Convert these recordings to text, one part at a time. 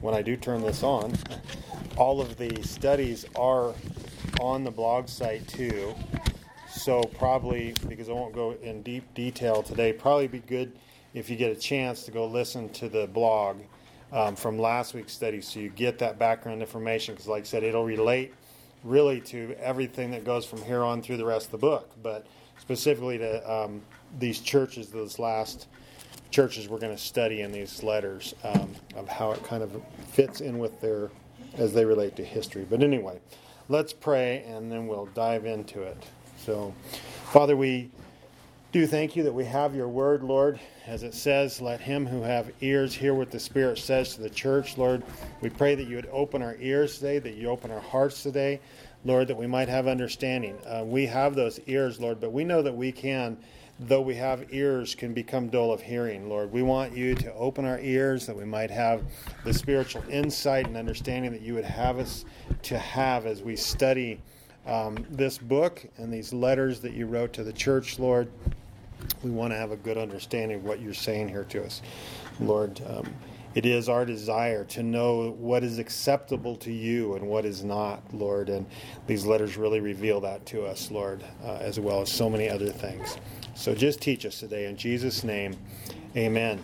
when I do turn this on, all of the studies are on the blog site too. So probably, because I won't go in deep detail today, probably be good if you get a chance to go listen to the blog from last week's study so you get that background information, because like I said, it'll relate really to everything that goes from here on through the rest of the book, but specifically to these churches, those last churches we're going to study in these letters, of how it kind of fits in with their, as they relate to history. But anyway, let's pray and then we'll dive into it. So, Father, we do thank you that we have your word, Lord. As it says, let him who have ears hear what the Spirit says to the church, Lord. We pray that you would open our ears today, that you open our hearts today, Lord, that we might have understanding. We have those ears, Lord, but we know that we can, though we have ears, can become dull of hearing, Lord. We want you to open our ears that we might have the spiritual insight and understanding that you would have us to have as we study this book and these letters that you wrote to the church, Lord. We want to have a good understanding of what you're saying here to us, Lord. It is our desire to know what is acceptable to you and what is not, Lord. And these letters really reveal that to us, Lord, as well as so many other things. So just teach us today. In Jesus' name, amen.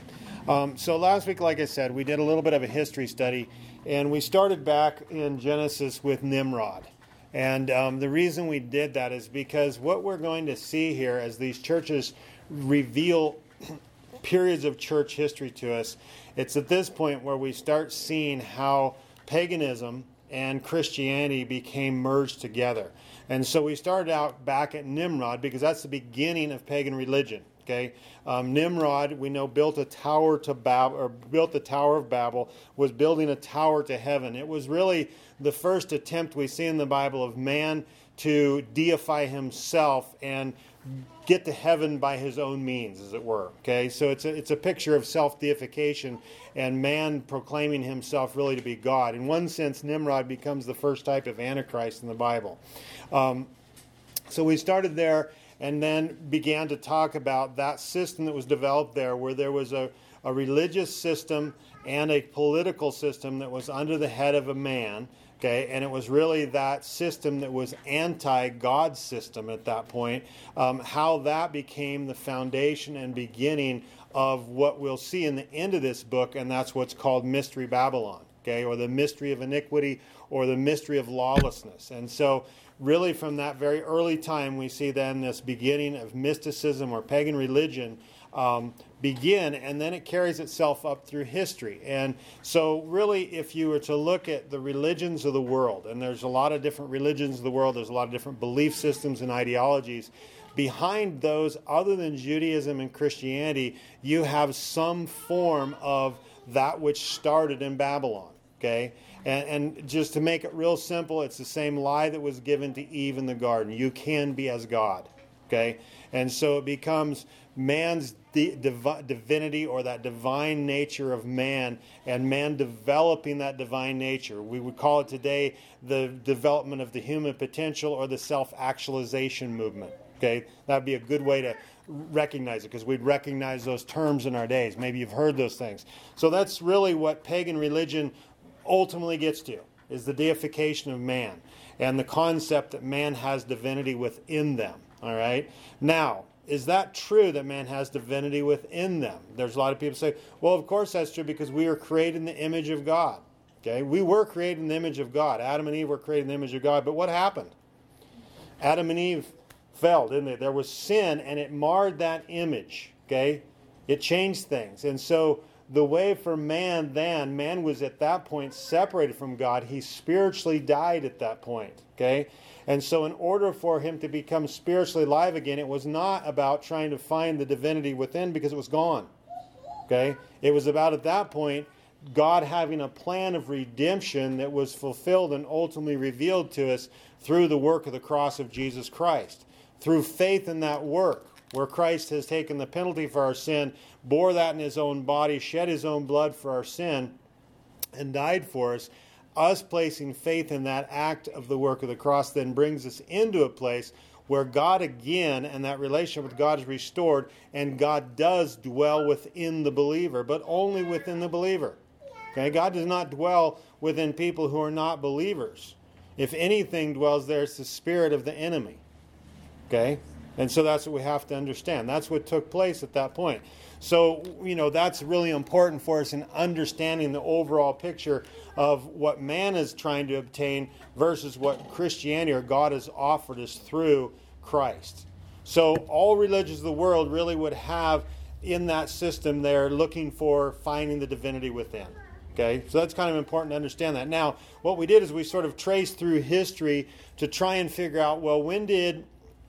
So last week, like I said, we did a little bit of a history study, and we started back in Genesis with Nimrod. And the reason we did that is because what we're going to see here as these churches reveal periods of church history to us, it's at this point where we start seeing how paganism and Christianity became merged together. And so we started out back at Nimrod because that's the beginning of pagan religion. Okay, Nimrod, we know, built a tower to Babel, or built the Tower of Babel, was building a tower to heaven. It was really the first attempt we see in the Bible of man to deify himself and get to heaven by his own means, as it were. Okay, so it's a picture of self-deification and man proclaiming himself really to be God. In one sense, Nimrod becomes the first type of Antichrist in the Bible. So we started there, and then began to talk about that system that was developed there, where there was a religious system and a political system that was under the head of a man, okay? And it was really that system that was anti-God system at that point, how that became the foundation and beginning of what we'll see in the end of this book, and that's what's called Mystery Babylon, okay? Or the mystery of iniquity, or the mystery of lawlessness. And so really from that very early time, we see then this beginning of mysticism or pagan religion begin, and then it carries itself up through history. And so really, if you were to look at the religions of the world, and there's a lot of different religions of the world, there's a lot of different belief systems and ideologies, behind those, other than Judaism and Christianity, you have some form of that which started in Babylon, okay? And just to make it real simple, it's the same lie that was given to Eve in the garden. You can be as God, okay? And so it becomes man's divinity, or that divine nature of man, and man developing that divine nature. We would call it today the development of the human potential, or the self-actualization movement, okay? That would be a good way to recognize it, because we'd recognize those terms in our days. Maybe you've heard those things. So that's really what pagan religion ultimately gets to, is the deification of man and the concept that man has divinity within them. All right. Now, is that true that man has divinity within them? There's a lot of people say, well, of course that's true, because we were created in the image of God. Okay, we were created in the image of God. Adam and Eve were created in the image of God. But what happened? Adam and Eve fell, didn't they? There was sin, and it marred that image. Okay, it changed things, and so the way for man then, man was at that point separated from God. He spiritually died at that point, okay? And so in order for him to become spiritually alive again, it was not about trying to find the divinity within, because it was gone, okay? It was about, at that point, God having a plan of redemption that was fulfilled and ultimately revealed to us through the work of the cross of Jesus Christ. Through faith in that work, where Christ has taken the penalty for our sin, bore that in his own body, shed his own blood for our sin, and died for us. Us placing faith in that act of the work of the cross then brings us into a place where God again, and that relationship with God is restored, and God does dwell within the believer, but only within the believer. Okay, God does not dwell within people who are not believers. If anything dwells there, it's the spirit of the enemy. Okay? And so that's what we have to understand. That's what took place at that point. So, that's really important for us in understanding the overall picture of what man is trying to obtain versus what Christianity or God has offered us through Christ. So all religions of the world really would have in that system they're looking for finding the divinity within. Okay, so that's kind of important to understand that. Now, what we did is we sort of traced through history to try and figure out, well, when did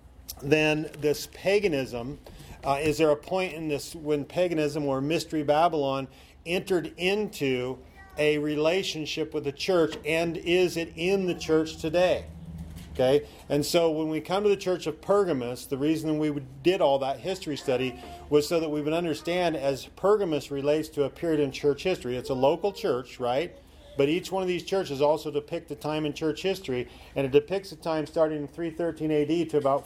then this paganism, is there a point in this when paganism or Mystery Babylon entered into a relationship with the church, and is it in the church today? Okay, and so when we come to the church of Pergamus, the reason we did all that history study was so that we would understand as Pergamus relates to a period in church history. It's a local church, right? But each one of these churches also depict a time in church history, and it depicts a time starting in 313 AD to about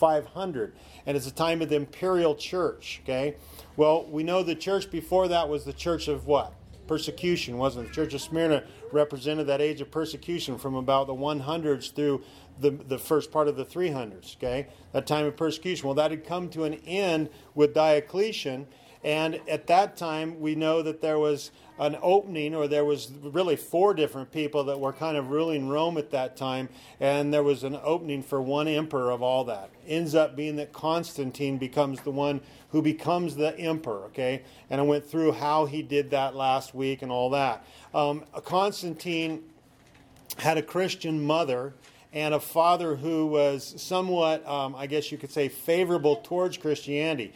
500, and it's a time of the imperial church, okay? Well, we know the church before that was the church of what? Persecution, wasn't it? The church of Smyrna represented that age of persecution from about the 100s through the first part of the 300s, okay? That time of persecution. Well, that had come to an end with Diocletian, and at that time we know that there was an opening, or there was really 4 different people that were kind of ruling Rome at that time, and there was an opening for one emperor of all that. Ends up being that Constantine becomes the one who becomes the emperor, okay? And I went through how he did that last week and all that. Constantine had a Christian mother and a father who was somewhat, I guess you could say, favorable towards Christianity.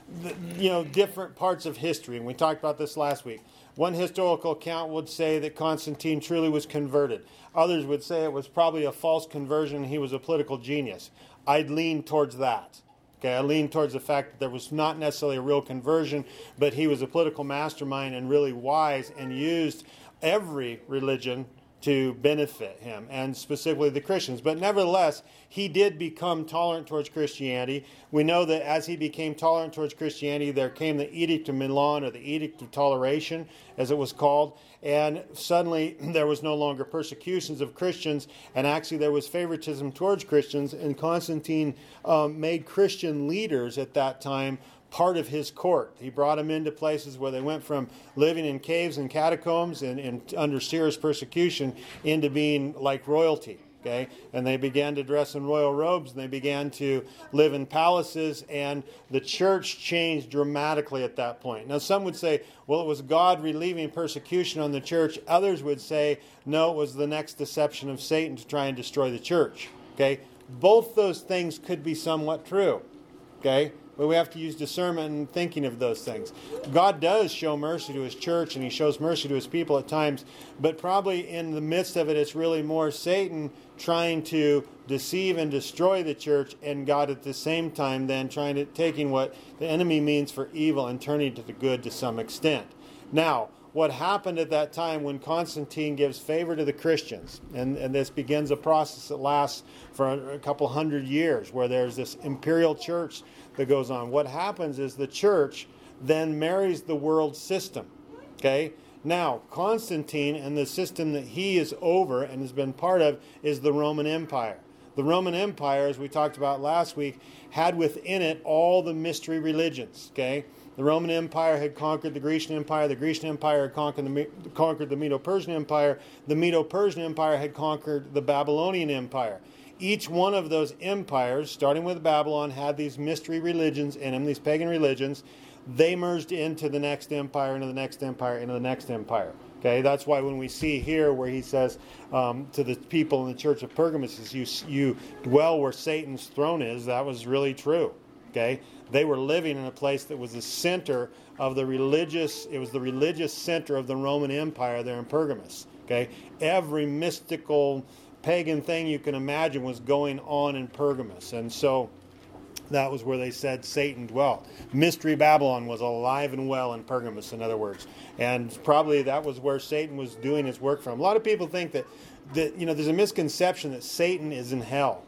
Different parts of history, and we talked about this last week. One historical account would say that Constantine truly was converted. Others would say it was probably a false conversion and he was a political genius. I'd lean towards that. Okay, I lean towards the fact that there was not necessarily a real conversion, but he was a political mastermind and really wise and used every religion to benefit him, and specifically the Christians. But nevertheless, he did become tolerant towards Christianity. We know that as he became tolerant towards Christianity, there came the Edict of Milan, or the Edict of Toleration, as it was called, and suddenly there was no longer persecutions of Christians, and actually there was favoritism towards Christians, and Constantine made Christian leaders at that time part of his court. He brought them into places where they went from living in caves and catacombs and under serious persecution into being like royalty. Okay? And they began to dress in royal robes, and they began to live in palaces, and the church changed dramatically at that point. Now, some would say, well, it was God relieving persecution on the church. Others would say, no, it was the next deception of Satan to try and destroy the church. Okay? Both those things could be somewhat true. Okay? But we have to use discernment in thinking of those things. God does show mercy to his church, and he shows mercy to his people at times, but probably in the midst of it, it's really more Satan trying to deceive and destroy the church, and God at the same time then taking what the enemy means for evil and turning it to the good to some extent. Now, what happened at that time when Constantine gives favor to the Christians, and this begins a process that lasts for a couple hundred years, where there's this imperial church that goes on. What happens is the church then marries the world system. Okay? Now, Constantine and the system that he is over and has been part of is the Roman Empire. The Roman Empire, as we talked about last week, had within it all the mystery religions. Okay? The Roman Empire had conquered the Grecian Empire. The Grecian Empire had conquered the Medo-Persian Empire. The Medo-Persian Empire had conquered the Babylonian Empire. Each one of those empires, starting with Babylon, had these mystery religions in them, these pagan religions. They merged into the next empire, into the next empire, into the next empire. Okay, that's why when we see here where he says to the people in the church of Pergamus, you dwell where Satan's throne is, that was really true. Okay, they were living in a place that was the center of the religious, it was the religious center of the Roman Empire there in Pergamus. Okay, every mystical pagan thing you can imagine was going on in Pergamus, and so that was where they said Satan dwelt. Mystery Babylon was alive and well in Pergamus, in other words, and probably that was where Satan was doing his work from. A lot of people think that there's a misconception that Satan is in hell.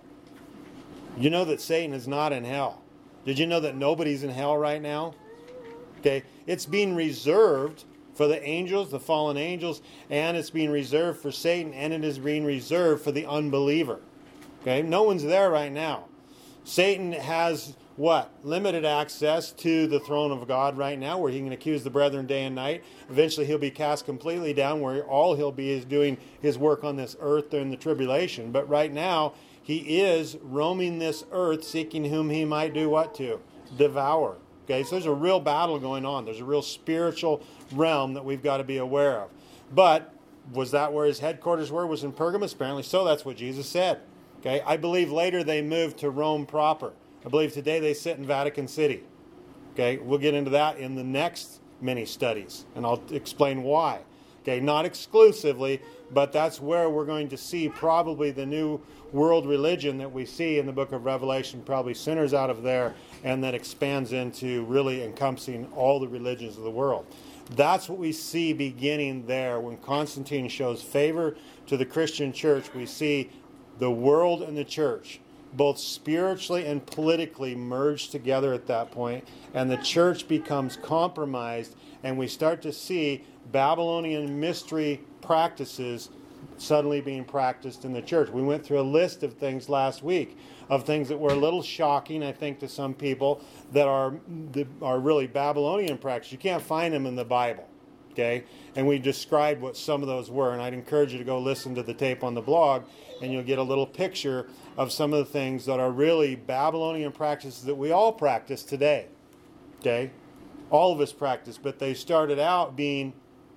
You know that Satan is not in hell. Did you know that nobody's in hell right now? Okay, it's being reserved for the angels, the fallen angels, and it's being reserved for Satan, and it is being reserved for the unbeliever. Okay? No one's there right now. Satan has what? Limited access to the throne of God right now, where he can accuse the brethren day and night. Eventually he'll be cast completely down, where all he'll be is doing his work on this earth during the tribulation. But right now, he is roaming this earth, seeking whom he might do what to? Devour. Okay, so there's a real battle going on. There's a real spiritual realm that we've got to be aware of. But was that where his headquarters were? Was in Pergamos? Apparently so. That's what Jesus said. Okay, I believe later they moved to Rome proper. I believe today they sit in Vatican City. Okay, we'll get into that in the next mini studies, and I'll explain why. Okay, not exclusively, but that's where we're going to see probably the new world religion that we see in the book of Revelation probably centers out of there, and that expands into really encompassing all the religions of the world. That's what we see beginning there. When Constantine shows favor to the Christian church, we see the world and the church both spiritually and politically merge together at that point, and the church becomes compromised, and we start to see Babylonian mystery practices suddenly being practiced in the church. We went through a list of things last week, of things that were a little shocking, I think, to some people, that are really Babylonian practices. You can't find them in the Bible. Okay? And we described what some of those were, and I'd encourage you to go listen to the tape on the blog, and you'll get a little picture of some of the things that are really Babylonian practices that we all practice today. Okay? All of us practice, but they started out being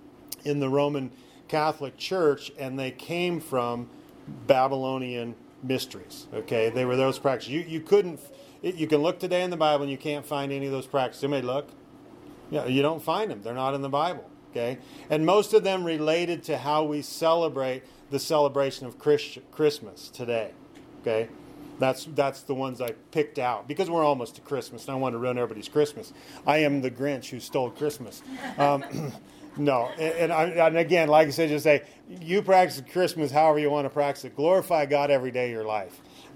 in the Roman Catholic Church, and they came from Babylonian mysteries. Okay? They were those practices. You can look today in the Bible and you can't find any of those practices. You may look. Yeah, you don't find them. They're not in the Bible. Okay? And most of them related to how we celebrate the celebration of Christmas today. Okay? That's the ones I picked out because we're almost to Christmas, and I want to ruin everybody's Christmas. I am the Grinch who stole Christmas. No, and again, like I said, just say, you practice Christmas however you want to practice it. Glorify God every day of your life.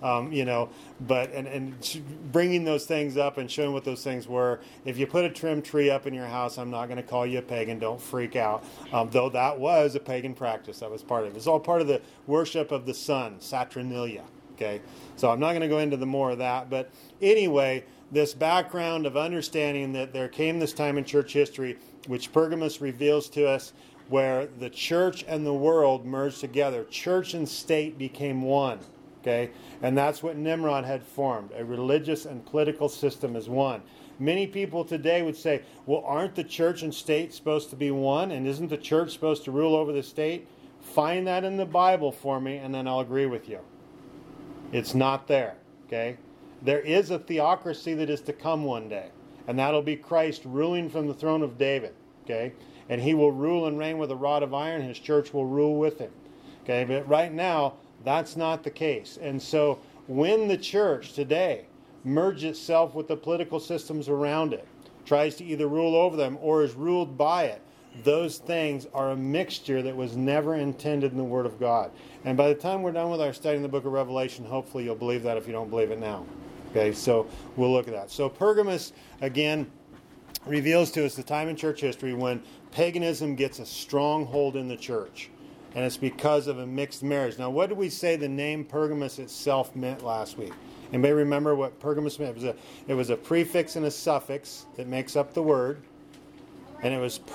But bringing those things up and showing what those things were. If you put a trimmed tree up in your house, I'm not going to call you a pagan. Don't freak out. Though that was a pagan practice. That was part of it. It's all part of the worship of the sun, Saturnalia. Okay, so I'm not going to go into the more of that. But anyway, this background of understanding that there came this time in church history, which Pergamos reveals to us, where the church and the world merged together. Church and state became one. Okay, and that's what Nimrod had formed. A religious and political system as one. Many people today would say, well, aren't the church and state supposed to be one? And isn't the church supposed to rule over the state? Find that in the Bible for me, and then I'll agree with you. It's not there. Okay? There is a theocracy that is to come one day, and that'll be Christ ruling from the throne of David. Okay? And he will rule and reign with a rod of iron. His church will rule with him. Okay? But right now, that's not the case. And so when the church today merges itself with the political systems around it, tries to either rule over them or is ruled by it, those things are a mixture that was never intended in the Word of God. And by the time we're done with our study in the book of Revelation, hopefully you'll believe that if you don't believe it now. Okay, so we'll look at that. So Pergamos, again, reveals to us the time in church history when paganism gets a strong hold in the church. And it's because of a mixed marriage. Now, what did we say the name Pergamos itself meant last week? Anybody remember what Pergamos meant? It was a prefix and a suffix that makes up the word. And it was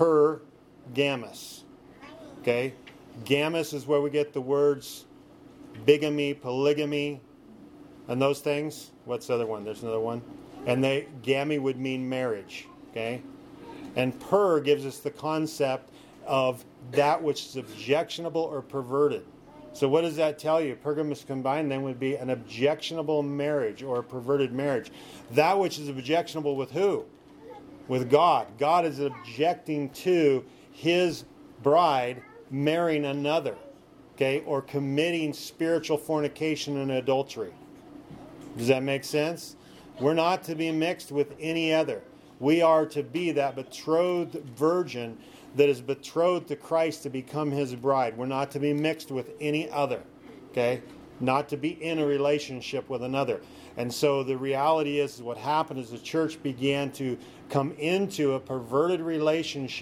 per-gamos. Okay? Gamos is where we get the words bigamy, polygamy, and those things. What's the other one? There's another one. And gamy would mean marriage. Okay? And per gives us the concept of that which is objectionable or perverted. So what does that tell you? Pergamos combined then would be an objectionable marriage or a perverted marriage. That which is objectionable with who? With God. God is objecting to his bride marrying another, okay, or committing spiritual fornication and adultery. Does that make sense? We're not to be mixed with any other. We are to be that betrothed virgin that is betrothed to Christ to become his bride. We're not to be mixed with any other. Okay? Not to be in a relationship with another. And so the reality is what happened is the church began to come into a perverted relationship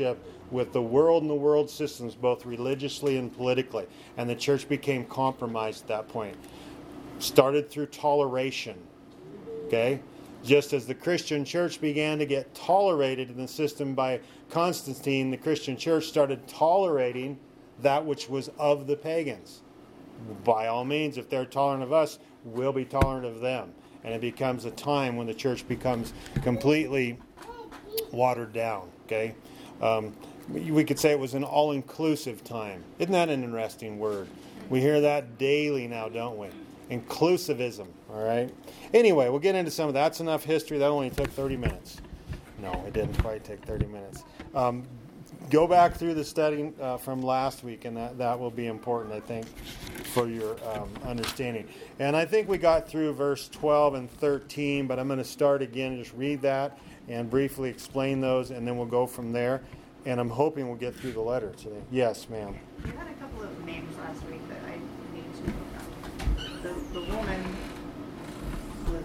with the world and the world systems, both religiously and politically. And the church became compromised at that point. Started through toleration. Okay? Just as the Christian church began to get tolerated in the system by Constantine, the Christian church started tolerating that which was of the pagans. By all means, if they're tolerant of us, we'll be tolerant of them. And it becomes a time when the church becomes completely watered down. Okay? We could say it was an all-inclusive time. Isn't that an interesting word? We hear that daily now, don't we? Inclusivism, all right? Anyway, we'll get into some of that. That's enough history. That only took 30 minutes. No, it didn't quite take 30 minutes. Go back through the study from last week, and that will be important, I think, for your understanding. And I think we got through verse 12 and 13, but I'm going to start again and just read that and briefly explain those, and then we'll go from there. And I'm hoping we'll get through the letter today. Yes, ma'am. You had a couple of names last week that I needed to look up. The woman was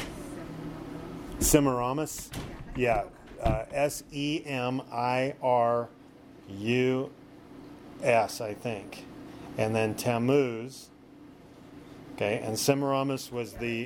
Semiramis? Yeah. Semirus, I think. And then Tammuz. Okay, and Semiramis was the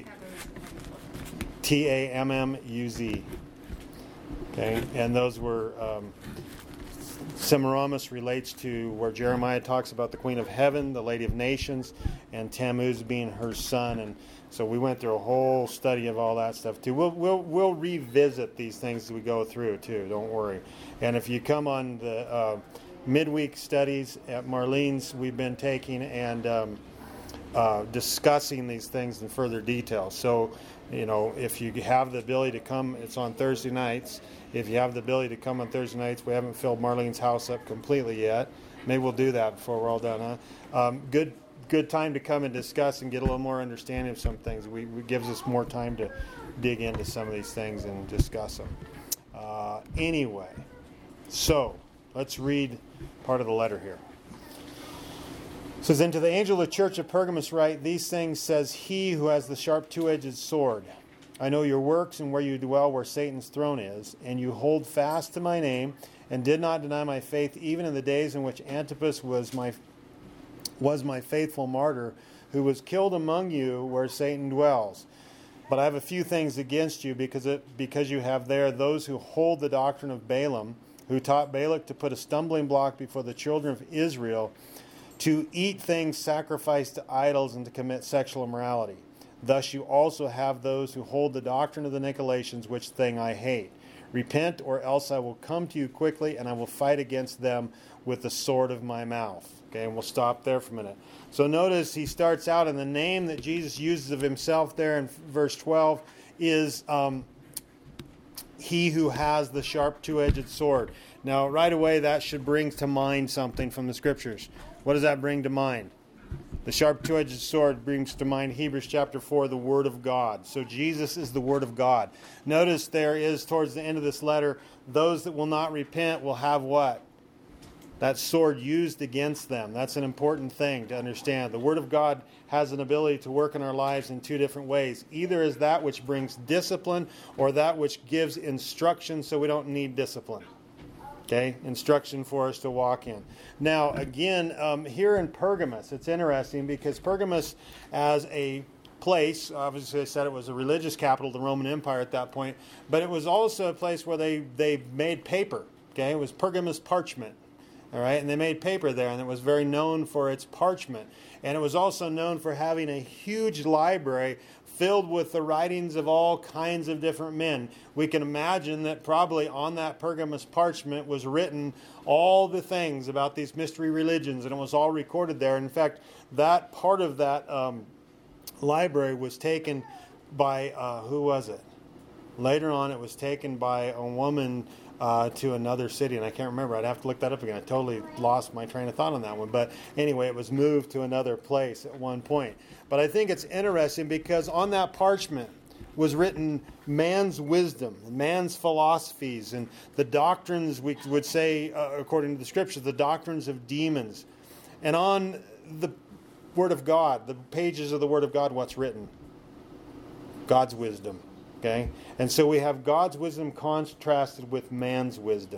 Tammuz. Okay, and those were... Semiramis relates to where Jeremiah talks about the Queen of Heaven, the Lady of Nations, and Tammuz being her son. And so we went through a whole study of all that stuff too. We'll revisit these things as we go through too. Don't worry. And if you come on the midweek studies at Marlene's, we've been taking and discussing these things in further detail. So, if you have the ability to come, it's on Thursday nights. If you have the ability to come on Thursday nights, we haven't filled Marlene's house up completely yet. Maybe we'll do that before we're all done, huh? Good time to come and discuss and get a little more understanding of some things. It gives us more time to dig into some of these things and discuss them. Anyway, so let's read part of the letter here. It says, "And to the angel of the church of Pergamos write, these things says he who has the sharp two-edged sword. I know your works and where you dwell, where Satan's throne is, and you hold fast to my name, and did not deny my faith, even in the days in which Antipas was my faithful martyr, who was killed among you where Satan dwells. But I have a few things against you, because you have there those who hold the doctrine of Balaam, who taught Balak to put a stumbling block before the children of Israel, to eat things sacrificed to idols and to commit sexual immorality. Thus you also have those who hold the doctrine of the Nicolaitans, which thing I hate. Repent, or else I will come to you quickly, and I will fight against them with the sword of my mouth." Okay, and we'll stop there for a minute. So notice he starts out, and the name that Jesus uses of himself there in verse 12 is he who has the sharp two-edged sword. Now, right away, that should bring to mind something from the Scriptures. What does that bring to mind? The sharp two-edged sword brings to mind Hebrews chapter 4, the Word of God. So Jesus is the Word of God. Notice there is, towards the end of this letter, those that will not repent will have what? That sword used against them. That's an important thing to understand. The Word of God has an ability to work in our lives in two different ways. Either as that which brings discipline, or that which gives instruction so we don't need discipline. Okay, instruction for us to walk in. Now, again, here in Pergamos, it's interesting because Pergamos, as a place, obviously I said it was a religious capital of the Roman Empire at that point, but it was also a place where they made paper. Okay, it was Pergamos parchment. All right, and they made paper there, and it was very known for its parchment. And it was also known for having a huge library filled with the writings of all kinds of different men. We can imagine that probably on that Pergamos parchment was written all the things about these mystery religions, and it was all recorded there. In fact, that part of that library was taken by, who was it? Later on, it was taken by a woman to another city, and I can't remember. I'd have to look that up again. I totally lost my train of thought on that one. But anyway, it was moved to another place at one point. But I think it's interesting because on that parchment was written man's wisdom, man's philosophies, and the doctrines, we would say, according to the Scriptures, the doctrines of demons. And on the Word of God, the pages of the Word of God, what's written? God's wisdom. Okay? And so we have God's wisdom contrasted with man's wisdom.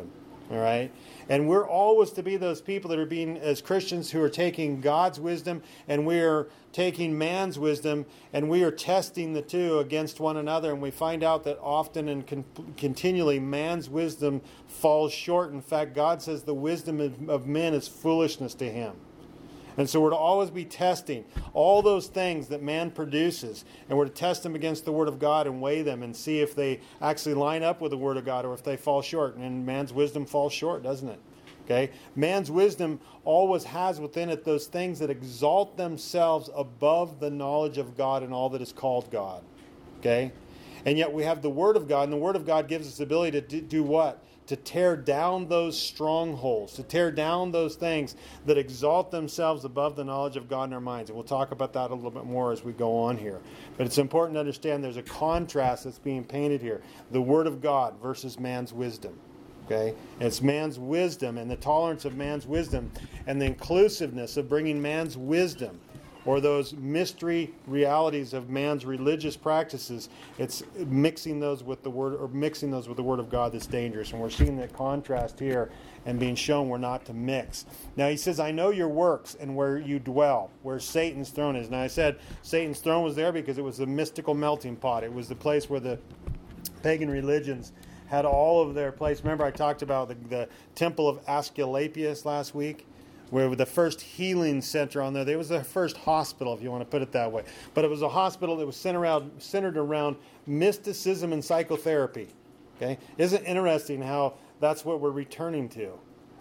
All right? And we're always to be those people that are being, as Christians, who are taking God's wisdom and we are taking man's wisdom and we are testing the two against one another. And we find out that often and continually man's wisdom falls short. In fact, God says the wisdom of men is foolishness to him. And so we're to always be testing all those things that man produces. And we're to test them against the Word of God and weigh them and see if they actually line up with the Word of God or if they fall short. And man's wisdom falls short, doesn't it? Okay? Man's wisdom always has within it those things that exalt themselves above the knowledge of God and all that is called God. Okay? And yet we have the Word of God, and the Word of God gives us the ability to do what? To tear down those strongholds, to tear down those things that exalt themselves above the knowledge of God in our minds. And we'll talk about that a little bit more as we go on here. But it's important to understand there's a contrast that's being painted here. The Word of God versus man's wisdom. Okay? And it's man's wisdom and the tolerance of man's wisdom and the inclusiveness of bringing man's wisdom or those mystery realities of man's religious practices. It's mixing those with the Word of God that's dangerous. And we're seeing that contrast here and being shown we're not to mix. Now he says, I know your works and where you dwell, where Satan's throne is. Now I said Satan's throne was there because it was the mystical melting pot. It was the place where the pagan religions had all of their place. Remember I talked about the temple of Asclepius last week? Where the first healing center on there, it was the first hospital, if you want to put it that way. But it was a hospital that was centered around mysticism and psychotherapy. Okay, isn't it interesting how that's what we're returning to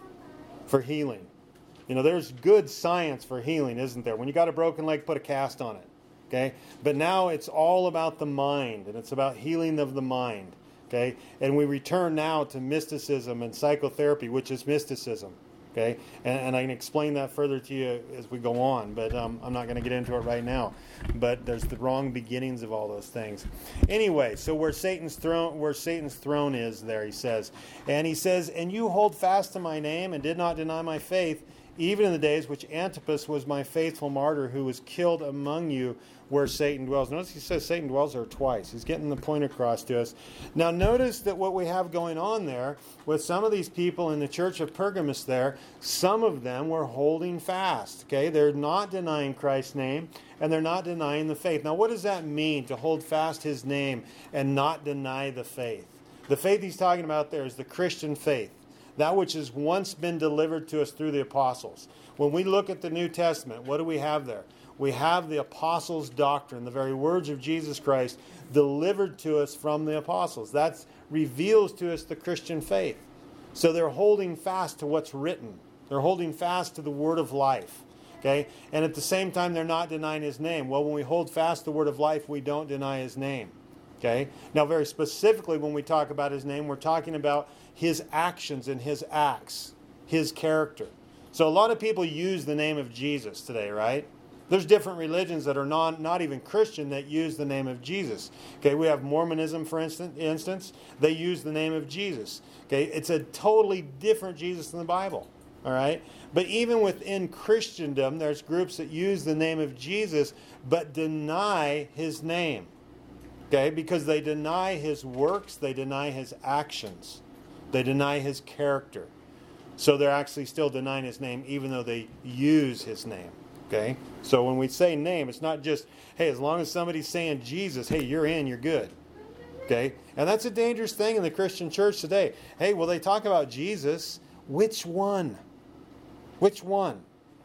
for healing? You know, there's good science for healing, isn't there? When you got a broken leg, put a cast on it. Okay, but now it's all about the mind, and it's about healing of the mind. Okay, and we return now to mysticism and psychotherapy, which is mysticism. Okay, and I can explain that further to you as we go on, but I'm not going to get into it right now. But there's the wrong beginnings of all those things. Anyway, so where Satan's throne is, there he says, and you hold fast to my name and did not deny my faith, even in the days which Antipas was my faithful martyr, who was killed among you where Satan dwells. Notice he says Satan dwells there twice. He's getting the point across to us. Now notice that what we have going on there with some of these people in the church of Pergamos there, some of them were holding fast. Okay, they're not denying Christ's name and they're not denying the faith. Now what does that mean, to hold fast his name and not deny the faith? The faith he's talking about there is the Christian faith. That which has once been delivered to us through the apostles. When we look at the New Testament, what do we have there? We have the apostles' doctrine, the very words of Jesus Christ delivered to us from the apostles. That reveals to us the Christian faith. So they're holding fast to what's written. They're holding fast to the word of life. Okay? And at the same time, they're not denying his name. Well, when we hold fast the word of life, we don't deny his name. Okay? Now, very specifically, when we talk about his name, we're talking about his actions and his acts, his character. So a lot of people use the name of Jesus today, right? There's different religions that are not even Christian that use the name of Jesus. Okay, we have Mormonism, for instance. They use the name of Jesus. Okay, it's a totally different Jesus than the Bible. All right? But even within Christendom, there's groups that use the name of Jesus but deny his name. Okay, because they deny his works, they deny his actions. They deny his character. So they're actually still denying his name even though they use his name. Okay? So when we say name, it's not just, hey, as long as somebody's saying Jesus, hey, you're in, you're good. Okay? And that's a dangerous thing in the Christian church today. Hey, well, they talk about Jesus. Which one? Which one?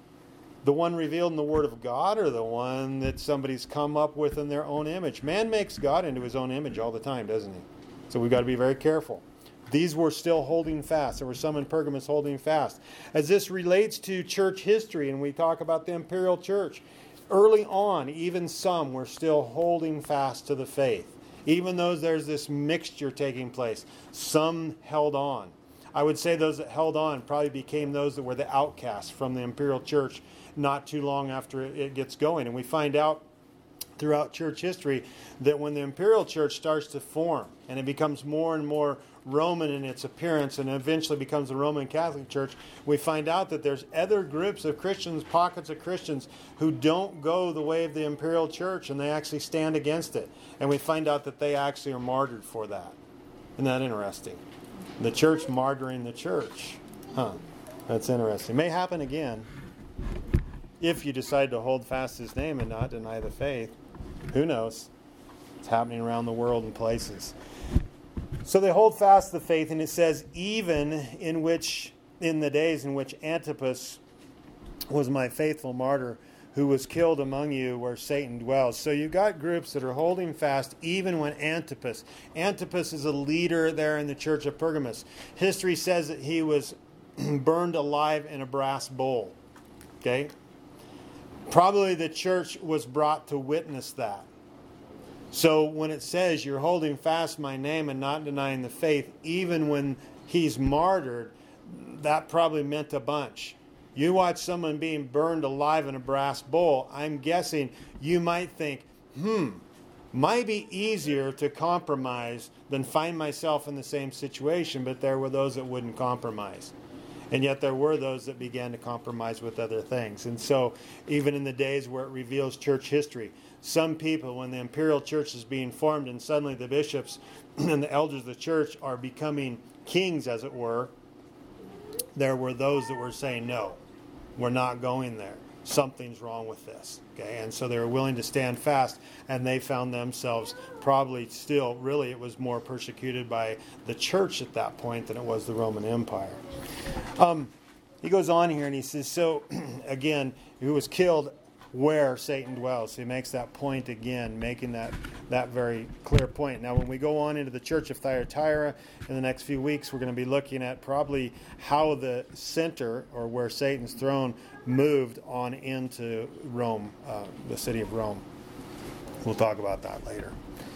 The one revealed in the Word of God or the one that somebody's come up with in their own image? Man makes God into his own image all the time, doesn't he? So we've got to be very careful. These were still holding fast. There were some in Pergamos holding fast. As this relates to church history, and we talk about the imperial church, early on, even some were still holding fast to the faith. Even though there's this mixture taking place, some held on. I would say those that held on probably became those that were the outcasts from the imperial church not too long after it gets going. And we find out throughout church history that when the imperial church starts to form and it becomes more and more Roman in its appearance and eventually becomes the Roman Catholic Church, we find out that there's other groups of Christians, pockets of Christians, who don't go the way of the imperial church and they actually stand against it. And we find out that they actually are martyred for that. Isn't that interesting? The church martyring the church. That's interesting. May happen again if you decide to hold fast his name and not deny the faith. Who knows? It's happening around the world in places. So they hold fast the faith, and it says, even in the days in which Antipas was my faithful martyr, who was killed among you where Satan dwells. So you've got groups that are holding fast even when Antipas is a leader there in the church of Pergamos. History says that he was burned alive in a brass bowl. Okay? Probably the church was brought to witness that. So when it says you're holding fast my name and not denying the faith, even when he's martyred, that probably meant a bunch. You watch someone being burned alive in a brass bowl, I'm guessing you might think, might be easier to compromise than find myself in the same situation, but there were those that wouldn't compromise. And yet there were those that began to compromise with other things. And so even in the days where it reveals church history, some people, when the imperial church is being formed and suddenly the bishops and the elders of the church are becoming kings, as it were, there were those that were saying, no, we're not going there. Something's wrong with this. Okay, and so they were willing to stand fast, and they found themselves probably still, really, it was more persecuted by the church at that point than it was the Roman Empire. He goes on here and he says, so again, he was killed where Satan dwells. So he makes that point again, making that very clear point. Now, when we go on into the church of Thyatira in the next few weeks, we're going to be looking at probably how the center, or where Satan's throne, moved on into Rome, the city of Rome. We'll talk about that later.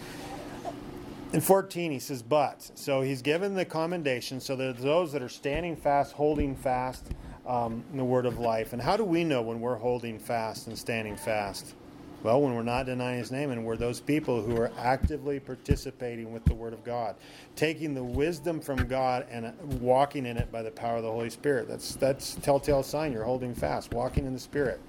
In 14, he says, but. So he's given the commendation. So there's those that are standing fast, holding fast in the word of life. And how do we know when we're holding fast and standing fast? Well, when we're not denying his name, and we're those people who are actively participating with the word of God, taking the wisdom from God and walking in it by the power of the Holy Spirit. That's telltale sign you're holding fast, walking in the Spirit.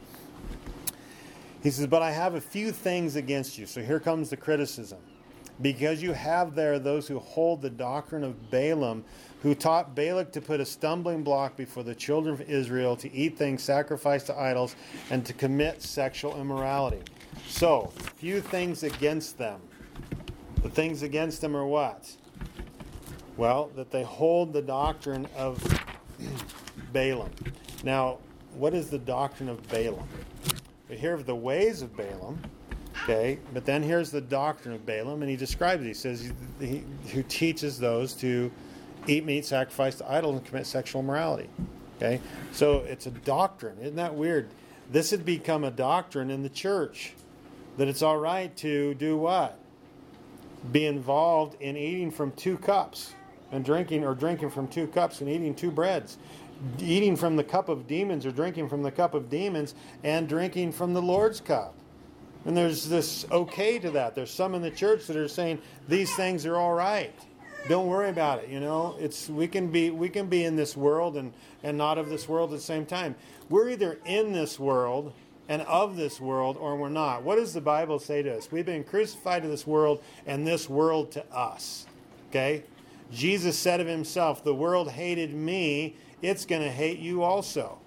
He says, but I have a few things against you. So here comes the criticism. Because you have there those who hold the doctrine of Balaam, who taught Balak to put a stumbling block before the children of Israel, to eat things sacrificed to idols, and to commit sexual immorality. So, few things against them. The things against them are what? Well, that they hold the doctrine of Balaam. Now, what is the doctrine of Balaam? We hear of the ways of Balaam. Okay, but then here's the doctrine of Balaam, and he describes it. He says who teaches those to eat meat sacrificed to idols and commit sexual immorality. Okay, so it's a doctrine. Isn't that weird? This had become a doctrine in the church, that it's all right to do what? Be involved in eating from two cups and drinking from two cups and eating two breads. Eating from the cup of demons or drinking from the cup of demons and drinking from the Lord's cup. And there's this okay to that. There's some in the church that are saying these things are all right. Don't worry about it. You know, we can be in this world and not of this world at the same time. We're either in this world and of this world, or we're not. What does the Bible say to us? We've been crucified to this world, and this world to us. Okay? Jesus said of himself, the world hated me, it's going to hate you also.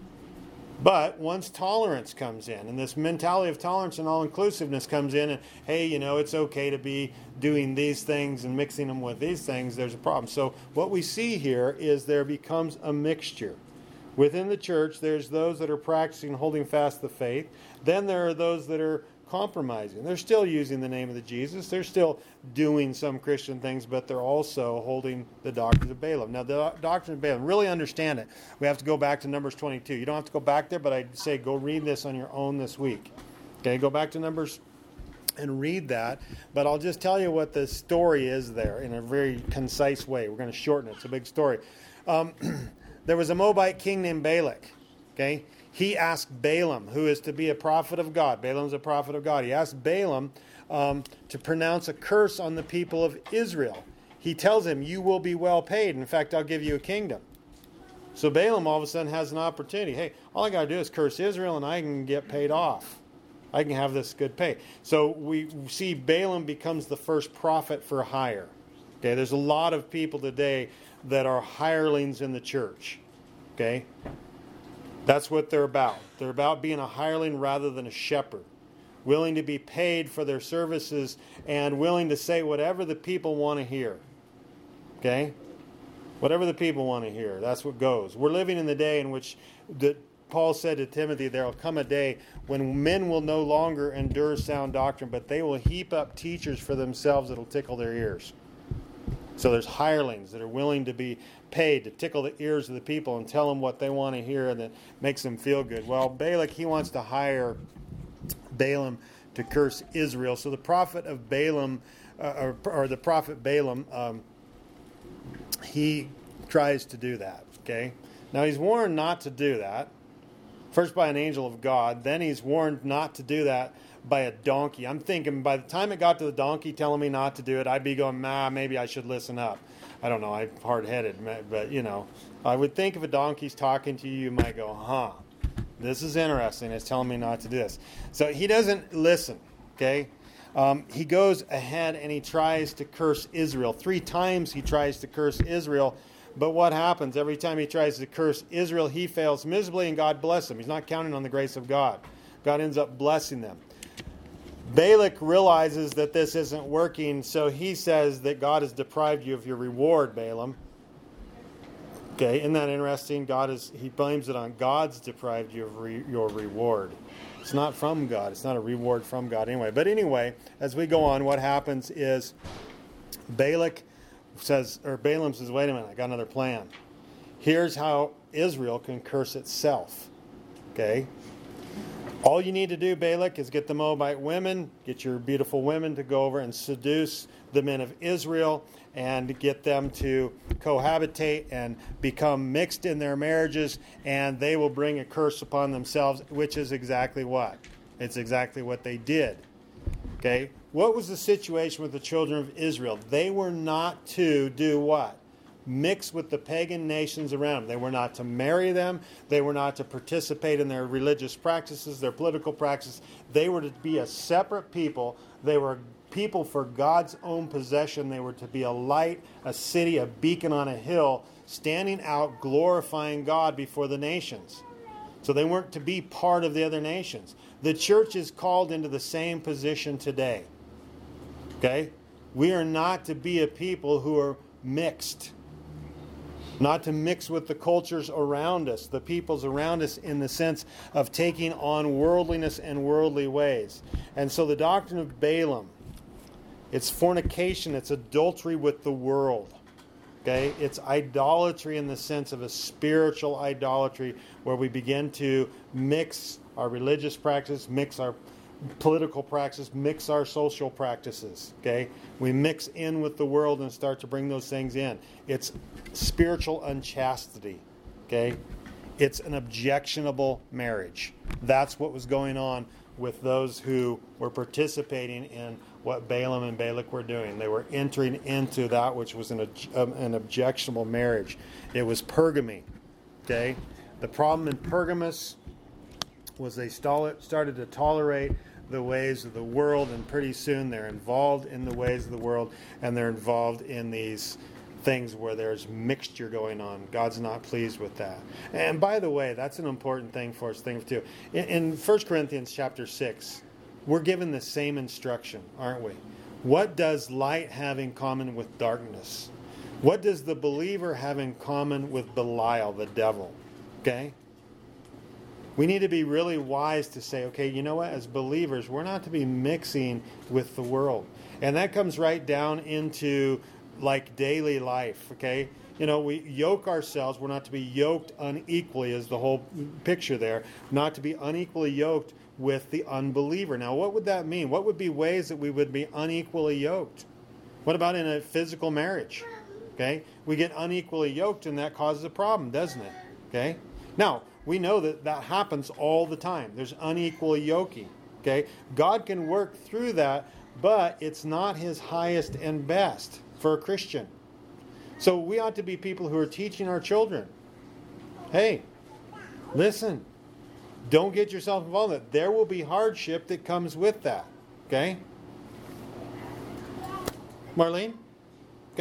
But once tolerance comes in, and this mentality of tolerance and all-inclusiveness comes in, and hey, you know, it's okay to be doing these things and mixing them with these things, there's a problem. So what we see here is there becomes a mixture. Within the church, there's those that are practicing holding fast the faith. Then there are those that are compromising. They're still using the name of the Jesus. They're still doing some Christian things, but they're also holding the doctrine of Balaam. Now, the doctrine of Balaam, really understand it. We have to go back to Numbers 22. You don't have to go back there, but I'd say go read this on your own this week. Okay, go back to Numbers and read that. But I'll just tell you what the story is there in a very concise way. We're going to shorten it. It's a big story. There was a Moabite king named Balak. Okay, he asked Balaam, who is to be a prophet of God. Balaam's a prophet of God. He asked Balaam to pronounce a curse on the people of Israel. He tells him, you will be well paid. In fact, I'll give you a kingdom. So Balaam all of a sudden has an opportunity. Hey, all I got to do is curse Israel and I can get paid off. I can have this good pay. So we see Balaam becomes the first prophet for hire. Okay, there's a lot of people today that are hirelings in the church. Okay? That's what they're about. They're about being a hireling rather than a shepherd. Willing to be paid for their services and willing to say whatever the people want to hear. Okay? Whatever the people want to hear. That's what goes. We're living in the day in which Paul said to Timothy, there will come a day when men will no longer endure sound doctrine, but they will heap up teachers for themselves that will tickle their ears. So there's hirelings that are willing to be paid to tickle the ears of the people and tell them what they want to hear and that makes them feel good. Well, Balak, he wants to hire Balaam to curse Israel. So the prophet of Balaam, or the prophet Balaam, he tries to do that. Okay? Now he's warned not to do that. First by an angel of God. Then he's warned not to do that by a donkey. I'm thinking by the time it got to the donkey telling me not to do it, I'd be going, maybe I should listen up. I don't know. I'm hard-headed. But, I would think if a donkey's talking to you, you might go, this is interesting. It's telling me not to do this. So he doesn't listen. Okay? He goes ahead and he tries to curse Israel. 3 times he tries to curse Israel. But what happens? Every time he tries to curse Israel, he fails miserably and God bless him. He's not counting on the grace of God. God ends up blessing them. Balak realizes that this isn't working, so he says that God has deprived you of your reward, Balaam. Okay, isn't that interesting? He blames it on God's deprived you of your reward. It's not from God. It's not a reward from God anyway. But anyway, as we go on, what happens is Balaam says, wait a minute, I got another plan. Here's how Israel can curse itself. Okay? All you need to do, Balak, is get the Moabite women, get your beautiful women to go over and seduce the men of Israel and get them to cohabitate and become mixed in their marriages, and they will bring a curse upon themselves, which is exactly what? It's exactly what they did. Okay? What was the situation with the children of Israel? They were not to do what? Mix with the pagan nations around them. They were not to marry them. They were not to participate in their religious practices, their political practices. They were to be a separate people. They were people for God's own possession. They were to be a light, a city, a beacon on a hill, standing out, glorifying God before the nations. So they weren't to be part of the other nations. The church is called into the same position today. Okay? We are not to be a people who are mixed. Not to mix with the cultures around us, the peoples around us, in the sense of taking on worldliness and worldly ways. And so the doctrine of Balaam, it's fornication, it's adultery with the world. Okay? It's idolatry in the sense of a spiritual idolatry where we begin to mix our religious practice, mix our political practice, mix our social practices. Okay? We mix in with the world and start to bring those things in. It's spiritual unchastity. Okay? It's an objectionable marriage. That's what was going on with those who were participating in what Balaam and Balak were doing. They were entering into that which was an objectionable marriage. It was pergamy. Okay? The problem in Pergamos was they started to tolerate the ways of the world, and pretty soon they're involved in the ways of the world, and they're involved in these things where there's mixture going on. God's not pleased with that. And by the way, that's an important thing for us to think of too. In 1 Corinthians chapter 6, we're given the same instruction, aren't we? What does light have in common with darkness? What does the believer have in common with Belial, the devil? Okay? We need to be really wise to say, okay, you know what? As believers, we're not to be mixing with the world. And that comes right down into like daily life, okay? You know, we yoke ourselves. We're not to be yoked unequally is the whole picture there. Not to be unequally yoked with the unbeliever. Now, what would that mean? What would be ways that we would be unequally yoked? What about in a physical marriage? Okay? We get unequally yoked and that causes a problem, doesn't it? Okay? Now, we know that that happens all the time. There's unequal yoking. Okay? God can work through that, but it's not his highest and best for a Christian. So we ought to be people who are teaching our children. Hey, listen. Don't get yourself involved in it. There will be hardship that comes with that. Okay? Marlene? Okay?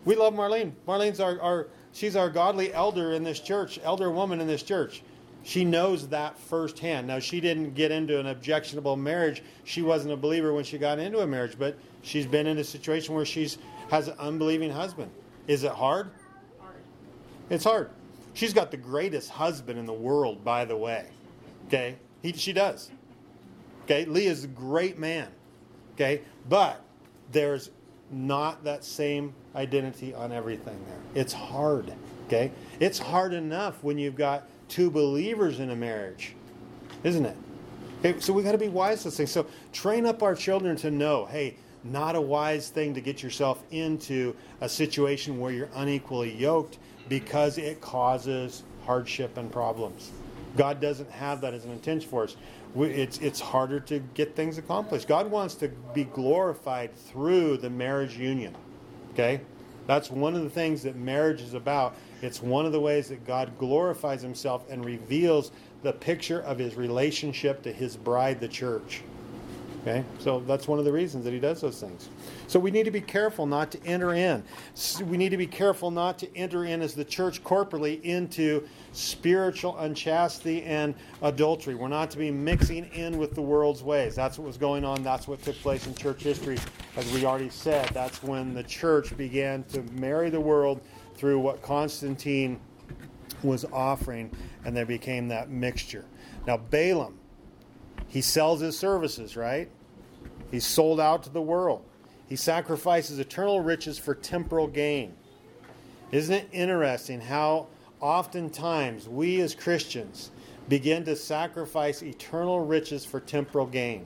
We love Marlene. Marlene's she's our godly elder in this church, elder woman in this church. She knows that firsthand. Now, she didn't get into an objectionable marriage. She wasn't a believer when she got into a marriage, but she's been in a situation where has an unbelieving husband. Is it hard? Hard. It's hard. She's got the greatest husband in the world, by the way. Okay? She does. Okay? Leah's a great man. Okay? But there's not that same identity on everything there. It's hard. Okay? It's hard enough when you've got two believers in a marriage, isn't it? Okay, so we got to be wise to this thing. So train up our children to know, hey, not a wise thing to get yourself into a situation where you're unequally yoked because it causes hardship and problems. God doesn't have that as an intention for us. It's harder to get things accomplished. God wants to be glorified through the marriage union. Okay? That's one of the things that marriage is about. It's one of the ways that God glorifies himself and reveals the picture of his relationship to his bride, the church. Okay? So that's one of the reasons that he does those things. So we need to be careful not to enter in. We need to be careful not to enter in as the church corporately into spiritual unchastity and adultery. We're not to be mixing in with the world's ways. That's what was going on. That's what took place in church history. As we already said, that's when the church began to marry the world through what Constantine was offering, and there became that mixture. Now, Balaam, he sells his services, right? He's sold out to the world. He sacrifices eternal riches for temporal gain. Isn't it interesting how oftentimes we as Christians begin to sacrifice eternal riches for temporal gain?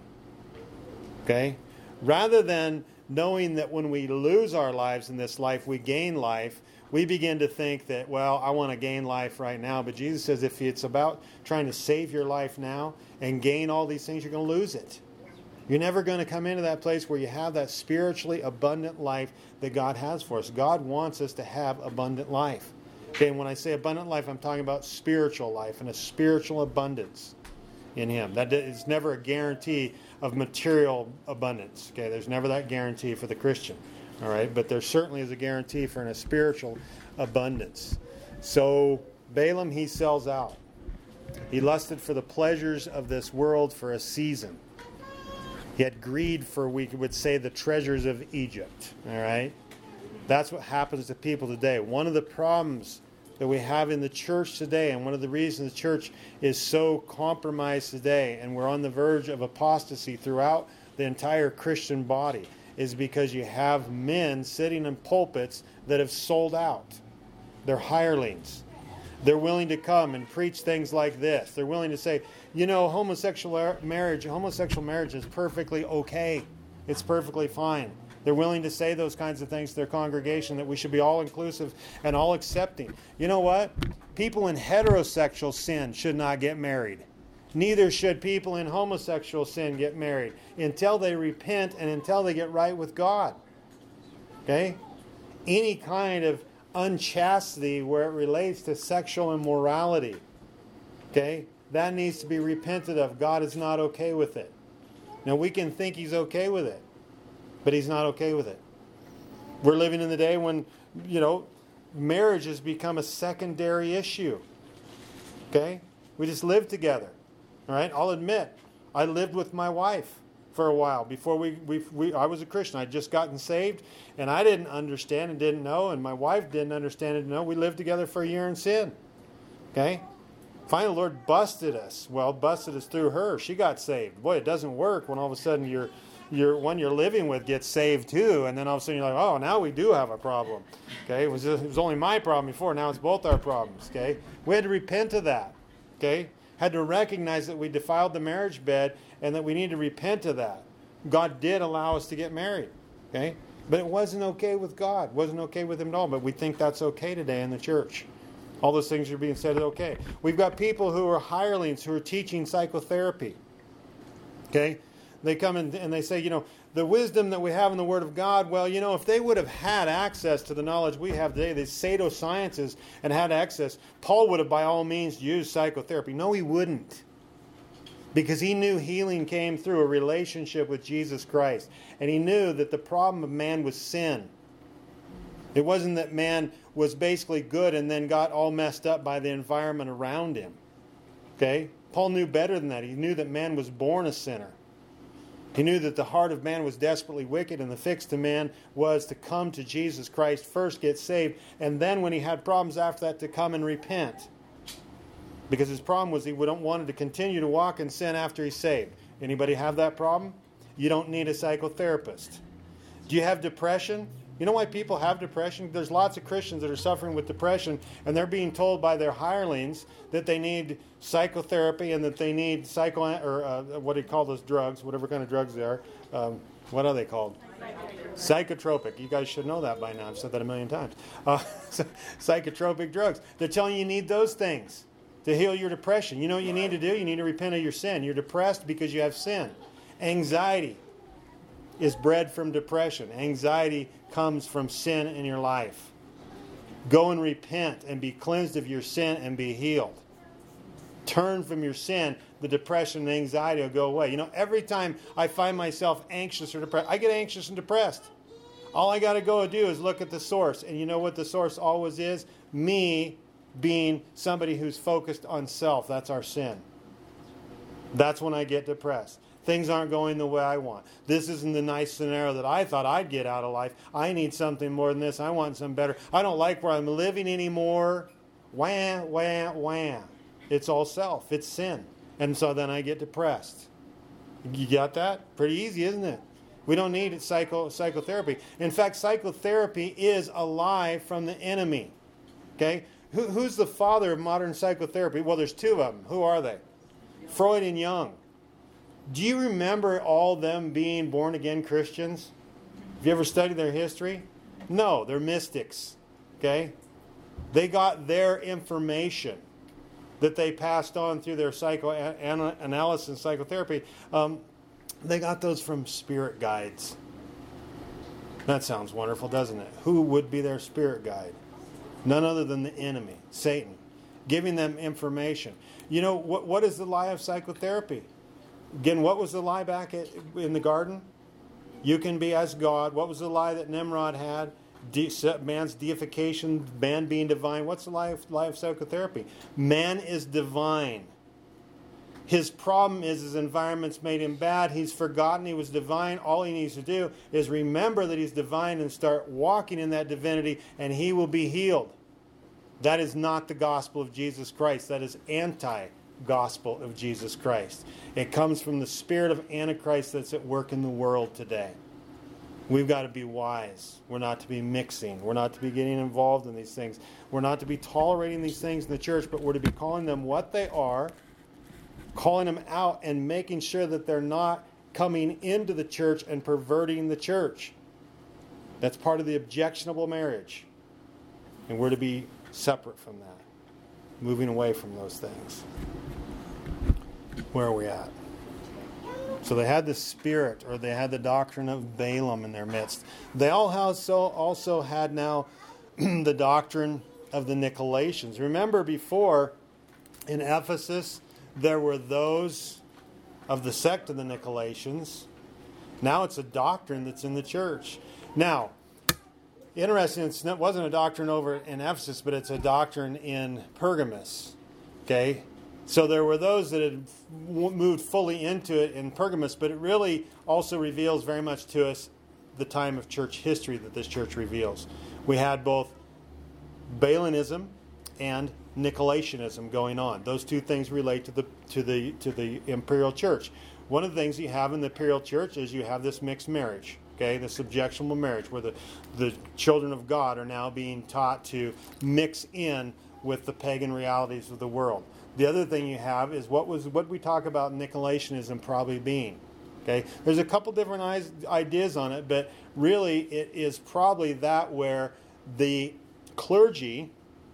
Okay? Rather than knowing that when we lose our lives in this life, we gain life, we begin to think that, well, I want to gain life right now. But Jesus says if it's about trying to save your life now and gain all these things, you're going to lose it. You're never going to come into that place where you have that spiritually abundant life that God has for us. God wants us to have abundant life. Okay, and when I say abundant life, I'm talking about spiritual life and a spiritual abundance in Him. That is never a guarantee of material abundance. Okay, there's never that guarantee for the Christian. All right, but there certainly is a guarantee for a spiritual abundance. So Balaam, he sells out. He lusted for the pleasures of this world for a season. He had greed for, we would say, the treasures of Egypt. All right, that's what happens to people today. One of the problems that we have in the church today, and one of the reasons the church is so compromised today, and we're on the verge of apostasy throughout the entire Christian body, is because you have men sitting in pulpits that have sold out. They're hirelings. They're willing to come and preach things like this. They're willing to say, you know, homosexual marriage is perfectly okay. It's perfectly fine. They're willing to say those kinds of things to their congregation, that we should be all inclusive and all accepting. You know what? People in heterosexual sin should not get married. Neither should people in homosexual sin get married until they repent and until they get right with God. Okay? Any kind of unchastity where it relates to sexual immorality, okay, that needs to be repented of. God is not okay with it. Now, we can think He's okay with it, but He's not okay with it. We're living in the day when, you know, marriage has become a secondary issue. Okay? We just live together. All right? I'll admit, I lived with my wife for a while before I was a Christian. I'd just gotten saved, and I didn't understand and didn't know, and my wife didn't understand and know. We lived together for a year in sin. Okay? Finally, the Lord busted us. Well, busted us through her. She got saved. Boy, it doesn't work when all of a sudden one you're living with gets saved too, and then all of a sudden you're like, oh, now we do have a problem. Okay? It was only my problem before. Now it's both our problems. Okay? We had to repent of that. Okay? Had to recognize that we defiled the marriage bed and that we need to repent of that. God did allow us to get married, okay? But it wasn't okay with God. It wasn't okay with Him at all. But we think that's okay today in the church. All those things are being said are okay. We've got people who are hirelings who are teaching psychotherapy, okay? They come in and they say, you know, the wisdom that we have in the Word of God, well, you know, if they would have had access to the knowledge we have today, the pseudosciences, and had access, Paul would have by all means used psychotherapy. No, he wouldn't. Because he knew healing came through a relationship with Jesus Christ. And he knew that the problem of man was sin. It wasn't that man was basically good and then got all messed up by the environment around him. Okay? Paul knew better than that. He knew that man was born a sinner. He knew that the heart of man was desperately wicked, and the fix to man was to come to Jesus Christ first, get saved, and then when he had problems after that, to come and repent. Because his problem was he wanted to continue to walk in sin after he's saved. Anybody have that problem? You don't need a psychotherapist. Do you have depression? You know why people have depression? There's lots of Christians that are suffering with depression, and they're being told by their hirelings that they need psychotherapy and that they need what do you call those drugs? Whatever kind of drugs they are. What are they called? Psychotropic. You guys should know that by now. I've said that a million times. Psychotropic drugs. They're telling you need those things to heal your depression. You know what you need to do? You need to repent of your sin. You're depressed because you have sin. Anxiety is bred from depression. Anxiety comes from sin in your life. Go and repent and be cleansed of your sin and be healed. Turn from your sin, the depression and anxiety will go away. You know, every time I find myself anxious or depressed, I get anxious and depressed. All I got to go do is look at the source. And you know what the source always is? Me being somebody who's focused on self. That's our sin. That's when I get depressed. Things aren't going the way I want. This isn't the nice scenario that I thought I'd get out of life. I need something more than this. I want something better. I don't like where I'm living anymore. Wah, wah, wah. It's all self. It's sin. And so then I get depressed. You got that? Pretty easy, isn't it? We don't need psychotherapy. In fact, psychotherapy is a lie from the enemy. Okay? Who's the father of modern psychotherapy? Well, there's two of them. Who are they? Freud and Jung. Do you remember all them being born-again Christians? Have you ever studied their history? No, they're mystics. Okay? They got their information that they passed on through their psychoanalysis and psychotherapy. They got those from spirit guides. That sounds wonderful, doesn't it? Who would be their spirit guide? None other than the enemy, Satan, giving them information. You know, what is the lie of psychotherapy? Again, what was the lie back in the garden? You can be as God. What was the lie that Nimrod had? Man's deification, man being divine. What's the lie of psychotherapy? Man is divine. His problem is his environment's made him bad. He's forgotten he was divine. All he needs to do is remember that he's divine and start walking in that divinity, and he will be healed. That is not the gospel of Jesus Christ. That is anti-gospel of Jesus Christ. It comes from the spirit of Antichrist that's at work in the world today. We've got to be wise. We're not to be mixing. We're not to be getting involved in these things. We're not to be tolerating these things in the church, but we're to be calling them what they are, calling them out, and making sure that they're not coming into the church and perverting the church. That's part of the objectionable marriage. And we're to be separate from that, moving away from those things. Where are we at? So they had the spirit, or they had the doctrine of Balaam in their midst. They also had now the doctrine of the Nicolaitans. Remember before, in Ephesus, there were those of the sect of the Nicolaitans. Now it's a doctrine that's in the church. Now, interesting, it wasn't a doctrine over in Ephesus, but it's a doctrine in Pergamos. Okay? So there were those that had moved fully into it in Pergamos, but it really also reveals very much to us the time of church history that this church reveals. We had both Balaamism and Nicolaitanism going on. Those two things relate to the imperial church. One of the things you have in the imperial church is you have this mixed marriage. Okay, this objectionable marriage where the children of God are now being taught to mix in with the pagan realities of the world. The other thing you have is what we talk about Nicolaitanism probably being. Okay, there's a couple different ideas on it, but really it is probably that where the clergy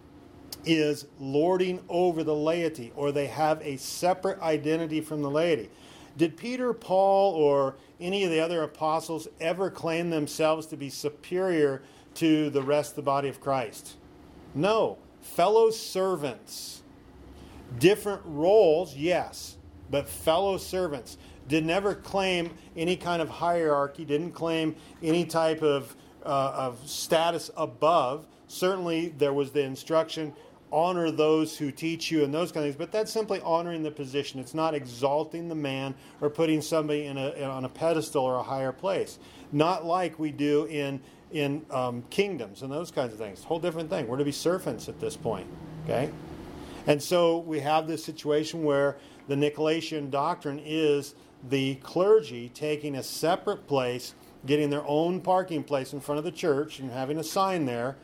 is lording over the laity, or they have a separate identity from the laity. Did Peter, Paul, or any of the other apostles ever claim themselves to be superior to the rest of the body of Christ? No. Fellow servants. Different roles, yes, but fellow servants. Did never claim any kind of hierarchy, didn't claim any type of of status above. Certainly there was the instruction, honor those who teach you and those kind of things, but that's simply honoring the position. It's not exalting the man or putting somebody on a pedestal or a higher place. Not like we do in kingdoms and those kinds of things. Whole different thing. We're to be servants at this point. Okay? And so we have this situation where the Nicolaitans doctrine is the clergy taking a separate place, getting their own parking place in front of the church and having a sign there.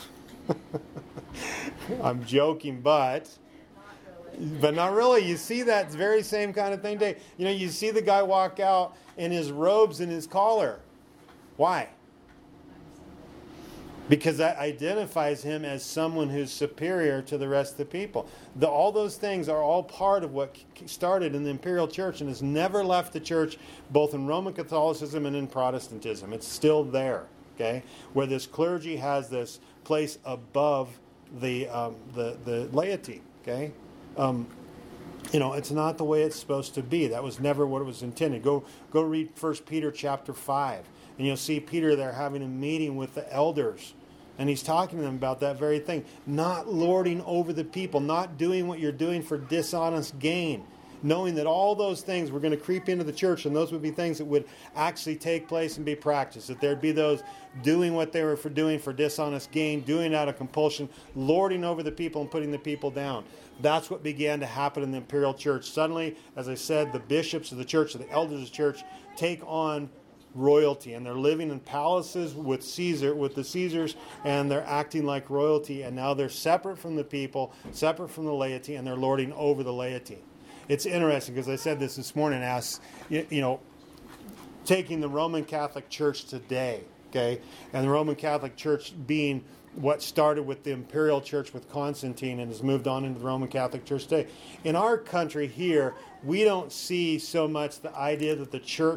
I'm joking, but not really. You see that very same kind of thing today. You know, you see the guy walk out in his robes and his collar. Why? Because that identifies him as someone who's superior to the rest of the people. All those things are all part of what started in the imperial church and has never left the church, both in Roman Catholicism and in Protestantism. It's still there, okay? Where this clergy has this place above the laity, okay? You know, it's not the way it's supposed to be. That was never what it was intended. Go read 1 Peter chapter 5, and you'll see Peter there having a meeting with the elders. And he's talking to them about that very thing. Not lording over the people. Not doing what you're doing for dishonest gain. Knowing that all those things were going to creep into the church, and those would be things that would actually take place and be practiced. That there'd be those doing what they were doing for dishonest gain, doing it out of compulsion, lording over the people and putting the people down. That's what began to happen in the imperial church. Suddenly, as I said, the bishops of the church, the elders of the church, take on royalty, and they're living in palaces with the Caesars, and they're acting like royalty, and now they're separate from the people, separate from the laity, and they're lording over the laity. It's interesting because I said this morning, taking the Roman Catholic Church today, okay, and the Roman Catholic Church being what started with the imperial church with Constantine and has moved on into the Roman Catholic Church today. In our country here, we don't see so much the idea that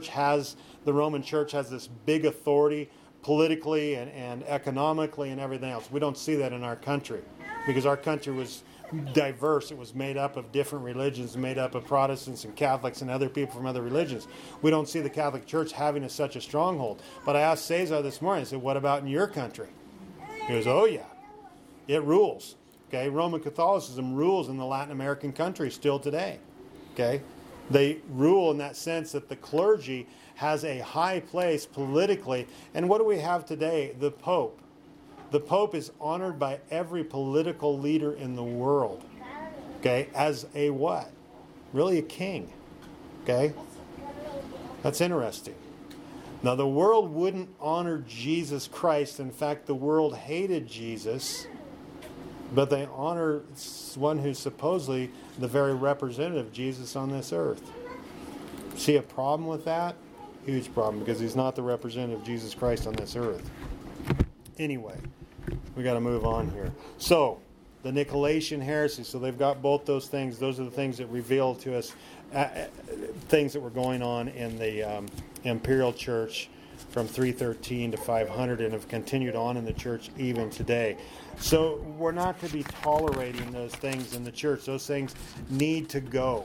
the Roman Church has this big authority politically and economically and everything else. We don't see that in our country because our country was diverse. It was made up of different religions, made up of Protestants and Catholics and other people from other religions. We don't see the Catholic Church having such a stronghold. But I asked Cesar this morning, I said, what about in your country? He goes, oh yeah, it rules. Okay, Roman Catholicism rules in the Latin American countries still today. Okay, they rule in that sense that the clergy has a high place politically. And what do we have today? The Pope. The Pope is honored by every political leader in the world. Okay, as a what? Really a king. Okay, that's interesting. Now, the world wouldn't honor Jesus Christ. In fact, the world hated Jesus, but they honor one who's supposedly the very representative of Jesus on this earth. See a problem with that? Huge problem, because he's not the representative of Jesus Christ on this earth. Anyway, we got to move on here. So, the Nicolaitan heresy. So they've got both those things. Those are the things that reveal to us things that were going on in the imperial church from 313 to 500 and have continued on in the church even today. So we're not to be tolerating those things in the church. Those things need to go.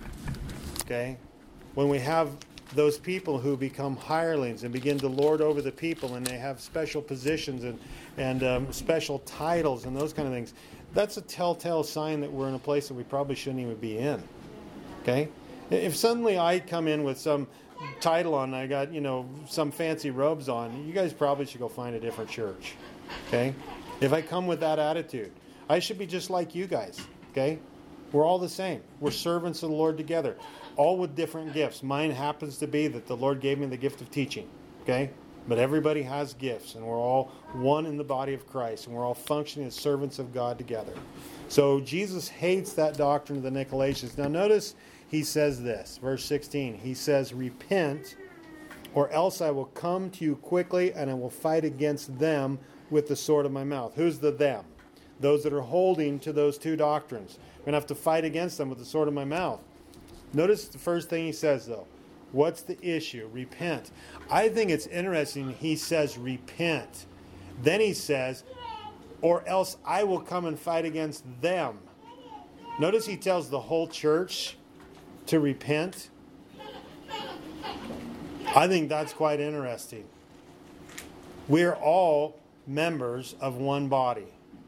Okay? When we have those people who become hirelings and begin to lord over the people, and they have special positions and special titles and those kind of things, that's a telltale sign that we're in a place that we probably shouldn't even be in. Okay? If suddenly I come in with some title on, I got, some fancy robes on, you guys probably should go find a different church. Okay? If I come with that attitude, I should be just like you guys. Okay? We're all the same. We're servants of the Lord together, all with different gifts. Mine happens to be that the Lord gave me the gift of teaching. Okay? But everybody has gifts, and we're all one in the body of Christ, and we're all functioning as servants of God together. So Jesus hates that doctrine of the Nicolaitans. Now notice he says this, verse 16. He says, repent, or else I will come to you quickly, and I will fight against them with the sword of my mouth. Who's the them? Those that are holding to those two doctrines. I'm going to have to fight against them with the sword of my mouth. Notice the first thing he says, though. What's the issue? Repent. I think it's interesting he says repent. Then he says, or else I will come and fight against them. Notice he tells the whole church to repent. I think that's quite interesting. We're all members of one body.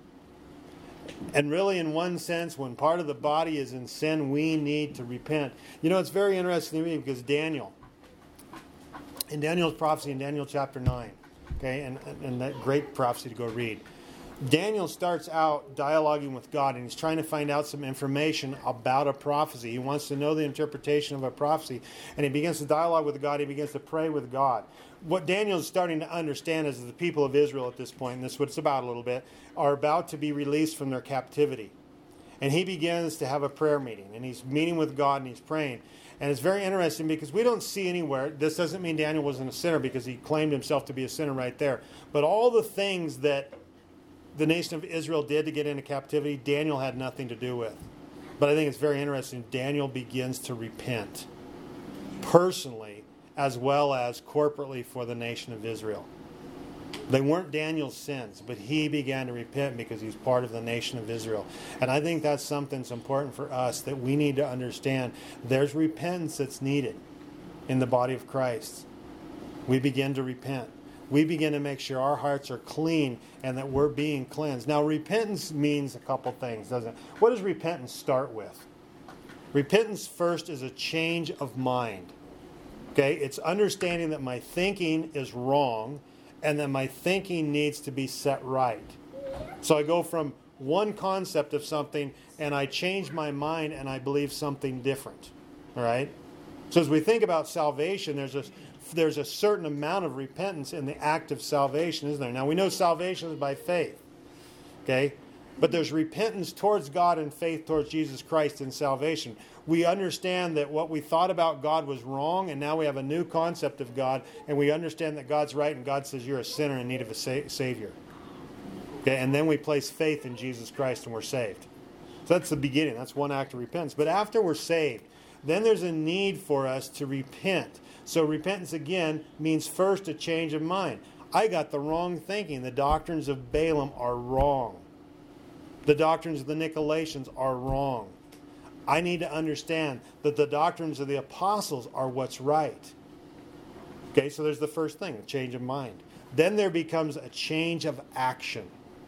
And really, in one sense, when part of the body is in sin, we need to repent. You know, it's very interesting to me because Daniel, in Daniel's prophecy in Daniel chapter 9, okay, and that great prophecy to go read, Daniel starts out dialoguing with God, and he's trying to find out some information about a prophecy. He wants to know the interpretation of a prophecy, and he begins to dialogue with God. He begins to pray with God. What Daniel's starting to understand is that the people of Israel at this point, and this is what it's about a little bit, are about to be released from their captivity. And he begins to have a prayer meeting, and he's meeting with God, and he's praying. And it's very interesting because we don't see anywhere, this doesn't mean Daniel wasn't a sinner because he claimed himself to be a sinner right there. But all the things that the nation of Israel did to get into captivity, Daniel had nothing to do with. But I think it's very interesting. Daniel begins to repent personally as well as corporately for the nation of Israel. They weren't Daniel's sins, but he began to repent because he's part of the nation of Israel. And I think that's something that's important for us that we need to understand. There's repentance that's needed in the body of Christ. We begin to repent. We begin to make sure our hearts are clean and that we're being cleansed. Now, repentance means a couple things, doesn't it? What does repentance start with? Repentance first is a change of mind. Okay? It's understanding that my thinking is wrong and that my thinking needs to be set right. So I go from one concept of something and I change my mind and I believe something different. All right? So as we think about salvation, there's a certain amount of repentance in the act of salvation, isn't there? Now, we know salvation is by faith, okay? But there's repentance towards God and faith towards Jesus Christ in salvation. We understand that what we thought about God was wrong, and now we have a new concept of God, and we understand that God's right, and God says you're a sinner in need of a Savior. Okay? And then we place faith in Jesus Christ, and we're saved. So that's the beginning. That's one act of repentance. But after we're saved, then there's a need for us to repent. So repentance, again, means first a change of mind. I got the wrong thinking. The doctrines of Balaam are wrong. The doctrines of the Nicolaitans are wrong. I need to understand that the doctrines of the apostles are what's right. Okay, so there's the first thing, a change of mind. Then there becomes a change of action.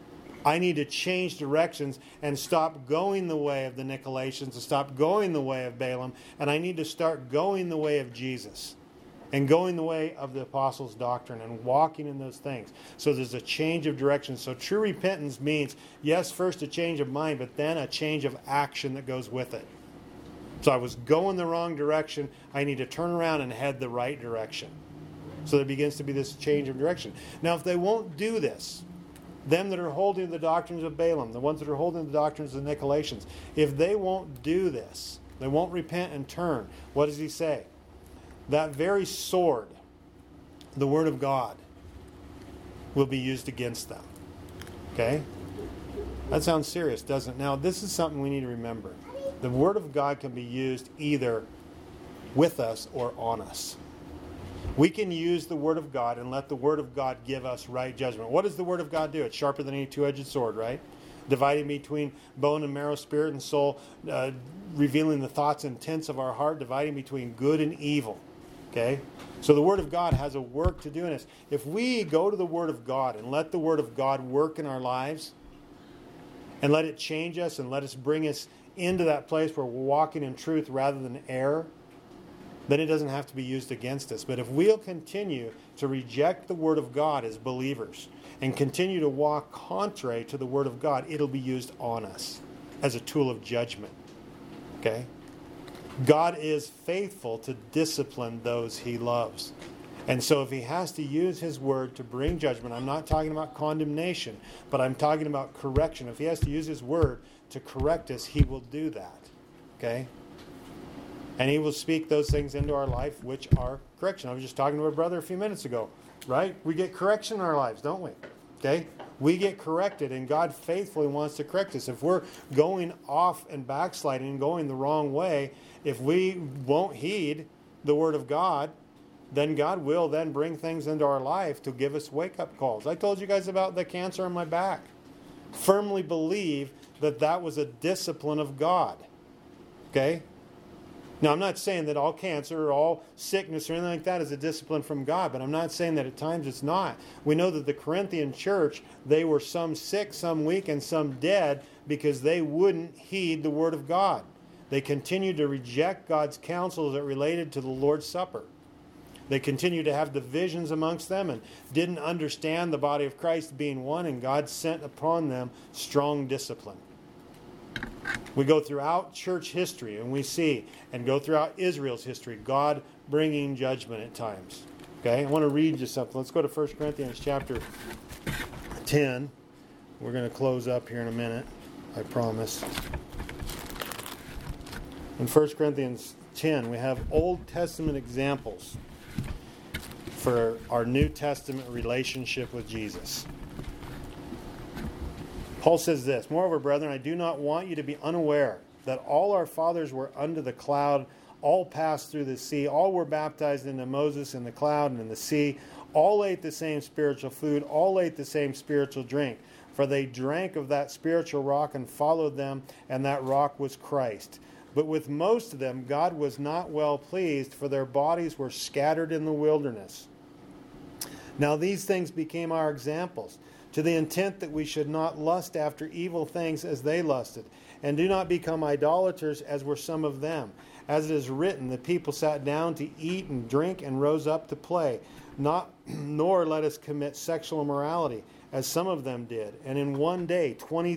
I need to change directions and stop going the way of the Nicolaitans, and stop going the way of Balaam, and I need to start going the way of Jesus and going the way of the apostles' doctrine and walking in those things. So there's a change of direction. So true repentance means, yes, first a change of mind, but then a change of action that goes with it. So I was going the wrong direction. I need to turn around and head the right direction. So there begins to be this change of direction. Now, if they won't do this, them that are holding the doctrines of Balaam, the ones that are holding the doctrines of the Nicolaitans, if they won't do this, they won't repent and turn, what does he say? That very sword, the Word of God, will be used against them. Okay? That sounds serious, doesn't it? Now, this is something we need to remember. The Word of God can be used either with us or on us. We can use the Word of God and let the Word of God give us right judgment. What does the Word of God do? It's sharper than any two-edged sword, right? Dividing between bone and marrow, spirit and soul, revealing the thoughts and intents of our heart, dividing between good and evil. Okay? So the Word of God has a work to do in us. If we go to the Word of God and let the Word of God work in our lives and let it change us and let us bring us into that place where we're walking in truth rather than error, then it doesn't have to be used against us. But if we'll continue to reject the Word of God as believers and continue to walk contrary to the Word of God, it'll be used on us as a tool of judgment. Okay? God is faithful to discipline those He loves. And so if He has to use His Word to bring judgment, I'm not talking about condemnation, but I'm talking about correction. If He has to use His Word to correct us, He will do that. Okay? And He will speak those things into our life which are correction. I was just talking to a brother a few minutes ago, right? We get correction in our lives, don't we? Okay? We get corrected, and God faithfully wants to correct us. If we're going off and backsliding and going the wrong way, if we won't heed the Word of God, then God will then bring things into our life to give us wake-up calls. I told you guys about the cancer on my back. Firmly believe that that was a discipline of God. Okay? Now, I'm not saying that all cancer or all sickness or anything like that is a discipline from God, but I'm not saying that at times it's not. We know that the Corinthian church, they were some sick, some weak, and some dead because they wouldn't heed the word of God. They continued to reject God's counsel that related to the Lord's Supper. They continued to have divisions amongst them and didn't understand the body of Christ being one, and God sent upon them strong discipline. We go throughout church history and we see, and go throughout Israel's history, God bringing judgment at times. Okay, I want to read you something. Let's go to 1 Corinthians chapter 10. We're going to close up here in a minute, I promise. In 1 Corinthians 10, we have Old Testament examples for our New Testament relationship with Jesus. Paul says this, "Moreover, brethren, I do not want you to be unaware that all our fathers were under the cloud, all passed through the sea, all were baptized into Moses in the cloud and in the sea, all ate the same spiritual food, all ate the same spiritual drink. For they drank of that spiritual rock and followed them, and that rock was Christ. But with most of them God was not well pleased, for their bodies were scattered in the wilderness. Now these things became our examples, to the intent that we should not lust after evil things as they lusted, and do not become idolaters as were some of them. As it is written, the people sat down to eat and drink and rose up to play. Nor let us commit sexual immorality, as some of them did. And in one day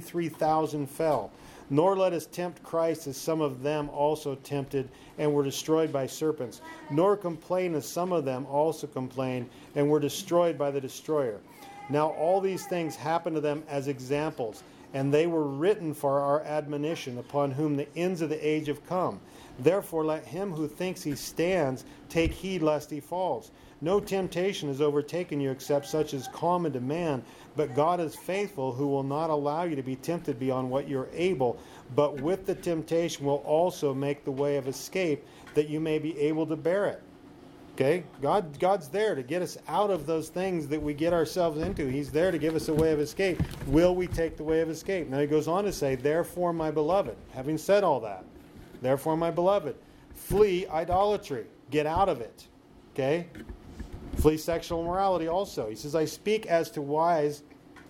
23,000 fell. Nor let us tempt Christ, as some of them also tempted and were destroyed by serpents. Nor complain, as some of them also complained and were destroyed by the destroyer. Now all these things happened to them as examples, and they were written for our admonition, upon whom the ends of the age have come. Therefore let him who thinks he stands take heed lest he falls. No temptation has overtaken you except such as common to man, but God is faithful, who will not allow you to be tempted beyond what you are able, but with the temptation will also make the way of escape, that you may be able to bear it." Okay? God's there to get us out of those things that we get ourselves into. He's there to give us a way of escape. Will we take the way of escape? Now he goes on to say, "Therefore, my beloved," having said all that, "therefore, my beloved, flee idolatry." Get out of it. Okay? Flee sexual immorality also. He says, "I speak as to wise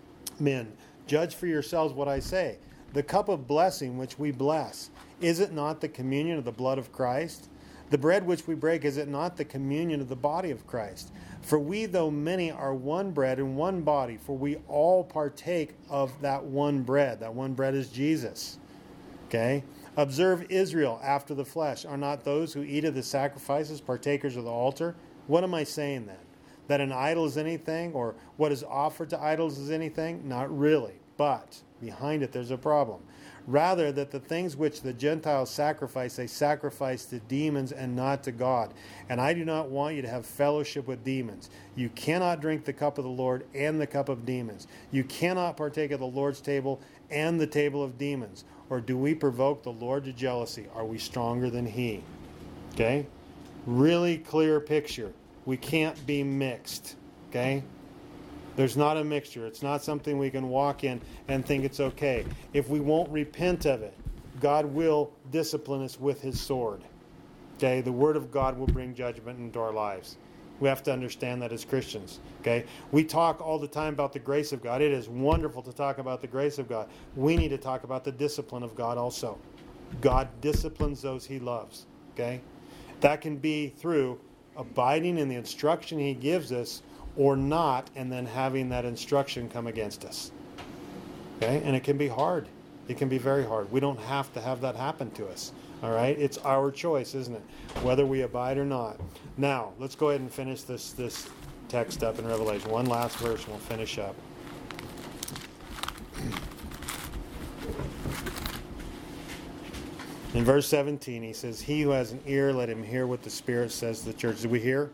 men. Judge for yourselves what I say. The cup of blessing which we bless, is it not the communion of the blood of Christ? The bread which we break, is it not the communion of the body of Christ? For we, though many, are one bread and one body, for we all partake of that one bread." That one bread is Jesus. Okay? "Observe Israel after the flesh. Are not those who eat of the sacrifices partakers of the altar?" What am I saying then? That an idol is anything, or what is offered to idols is anything? Not really. But behind it there's a problem. Rather, that the things which the Gentiles sacrifice, they sacrifice to demons and not to God. And I do not want you to have fellowship with demons. You cannot drink the cup of the Lord and the cup of demons. You cannot partake of the Lord's table and the table of demons. Or do we provoke the Lord to jealousy? Are we stronger than He? Okay? Really clear picture. We can't be mixed. Okay? There's not a mixture. It's not something we can walk in and think it's okay. If we won't repent of it, God will discipline us with His sword. Okay? The Word of God will bring judgment into our lives. We have to understand that as Christians. Okay? We talk all the time about the grace of God. It is wonderful to talk about the grace of God. We need to talk about the discipline of God also. God disciplines those He loves. Okay? That can be through abiding in the instruction He gives us, or not, and then having that instruction come against us. Okay? And it can be hard. It can be very hard. We don't have to have that happen to us. All right? It's our choice, isn't it? Whether we abide or not. Now, let's go ahead and finish this text up in Revelation. One last verse and we'll finish up. In verse 17, he says, "He who has an ear, let him hear what the Spirit says to the church." Did we hear?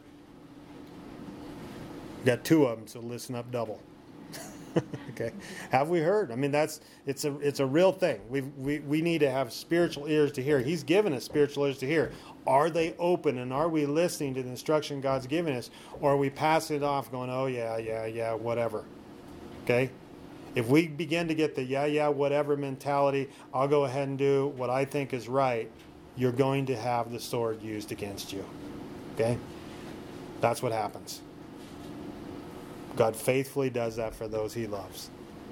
We got two of them, so listen up double. Okay, have we heard? I mean, it's a real thing. We need to have spiritual ears to hear. He's given us spiritual ears to hear. Are they open, and are we listening to the instruction God's given us, or are we passing it off, going, "Oh yeah, whatever"? Okay. If we begin to get the yeah, whatever mentality, I'll go ahead and do what I think is right, you're going to have the sword used against you. Okay? That's what happens. God faithfully does that for those he loves.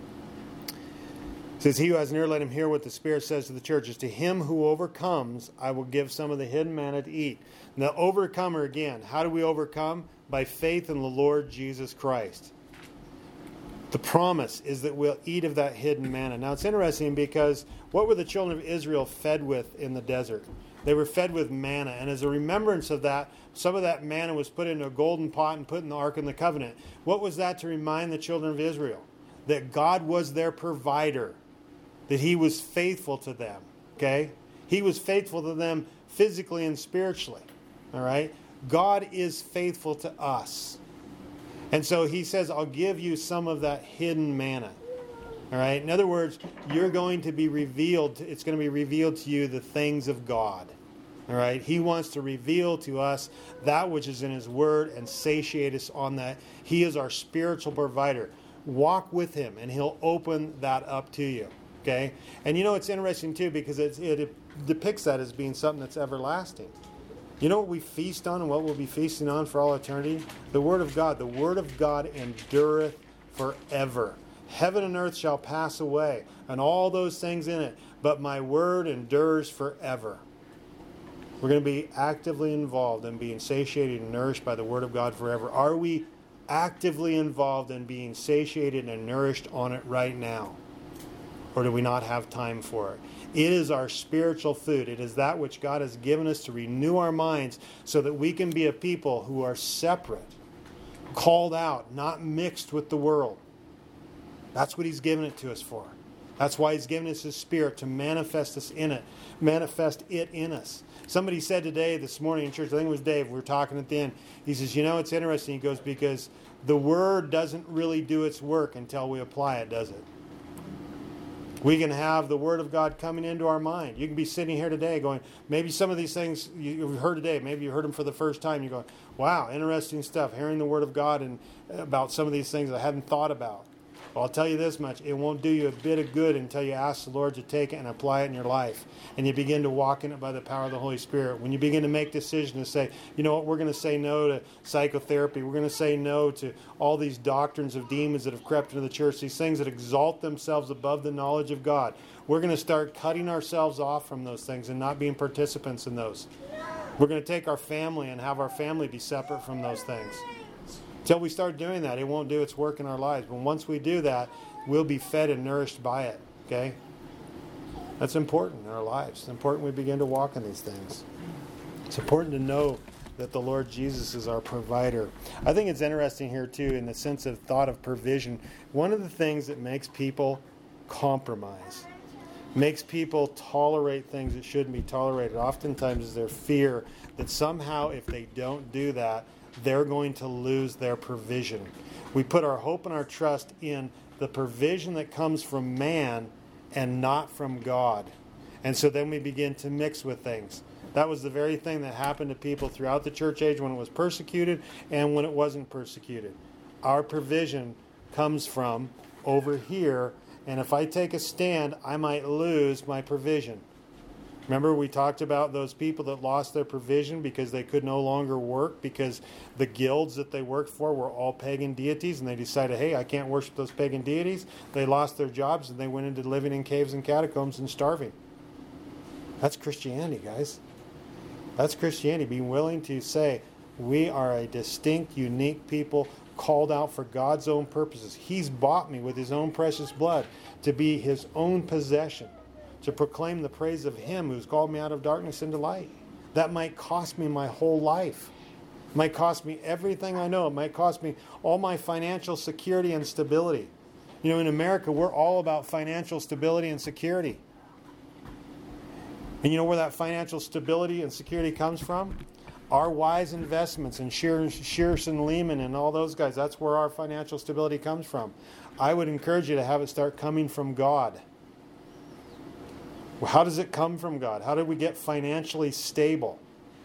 It says, he who has an ear, let him hear what the Spirit says to the churches. To him who overcomes, I will give some of the hidden manna to eat. Now, the overcomer again. How do we overcome? By faith in the Lord Jesus Christ. The promise is that we'll eat of that hidden manna. Now, it's interesting because what were the children of Israel fed with in the desert? They were fed with manna. And as a remembrance of that, some of that manna was put into a golden pot and put in the Ark of the Covenant. What was that to remind the children of Israel? That God was their provider. That he was faithful to them. Okay? He was faithful to them physically and spiritually. All right? God is faithful to us. And so he says, I'll give you some of that hidden manna. All right? In other words, you're going to be revealed. It's going to be revealed to you the things of God. All right? He wants to reveal to us that which is in his word and satiate us on that. He is our spiritual provider. Walk with him and he'll open that up to you. Okay? And you know, it's interesting too because it depicts that as being something that's everlasting. You know what we feast on and what we'll be feasting on for all eternity? The Word of God. The Word of God endureth forever. Heaven and earth shall pass away, and all those things in it, but my Word endures forever. We're going to be actively involved in being satiated and nourished by the Word of God forever. Are we actively involved in being satiated and nourished on it right now? Or do we not have time for it? It is our spiritual food. It is that which God has given us to renew our minds so that we can be a people who are separate, called out, not mixed with the world. That's what he's given it to us for. That's why he's given us his Spirit to manifest it in us. Somebody said today, this morning in church, I think it was Dave, we were talking at the end. He says, you know, it's interesting. He goes, because the Word doesn't really do its work until we apply it, does it? We can have the Word of God coming into our mind. You can be sitting here today going, maybe some of these things you've heard today, maybe you heard them for the first time. You're going, wow, interesting stuff, hearing the Word of God and about some of these things I hadn't thought about. Well, I'll tell you this much. It won't do you a bit of good until you ask the Lord to take it and apply it in your life. And you begin to walk in it by the power of the Holy Spirit. When you begin to make decisions to say, you know what, we're going to say no to psychotherapy. We're going to say no to all these doctrines of demons that have crept into the church, these things that exalt themselves above the knowledge of God. We're going to start cutting ourselves off from those things and not being participants in those. We're going to take our family and have our family be separate from those things. Until we start doing that, it won't do its work in our lives. But once we do that, we'll be fed and nourished by it. Okay? That's important in our lives. It's important we begin to walk in these things. It's important to know that the Lord Jesus is our provider. I think it's interesting here, too, in the sense of thought of provision. One of the things that makes people compromise, makes people tolerate things that shouldn't be tolerated, oftentimes is their fear that somehow if they don't do that, they're going to lose their provision. We put our hope and our trust in the provision that comes from man and not from God. And so then we begin to mix with things. That was the very thing that happened to people throughout the church age when it was persecuted and when it wasn't persecuted. Our provision comes from over here, and if I take a stand, I might lose my provision. Remember we talked about those people that lost their provision because they could no longer work because the guilds that they worked for were all pagan deities, and they decided, hey, I can't worship those pagan deities. They lost their jobs and they went into living in caves and catacombs and starving. That's Christianity, guys. That's Christianity, being willing to say we are a distinct, unique people called out for God's own purposes. He's bought me with his own precious blood to be his own possession, to proclaim the praise of him who's called me out of darkness into light. That might cost me my whole life. It might cost me everything I know. It might cost me all my financial security and stability. You know, in America, we're all about financial stability and security. And you know where that financial stability and security comes from? Our wise investments and Shearson Lehman and all those guys, that's where our financial stability comes from. I would encourage you to have it start coming from God. Well, how does it come from God? How do we get financially stable?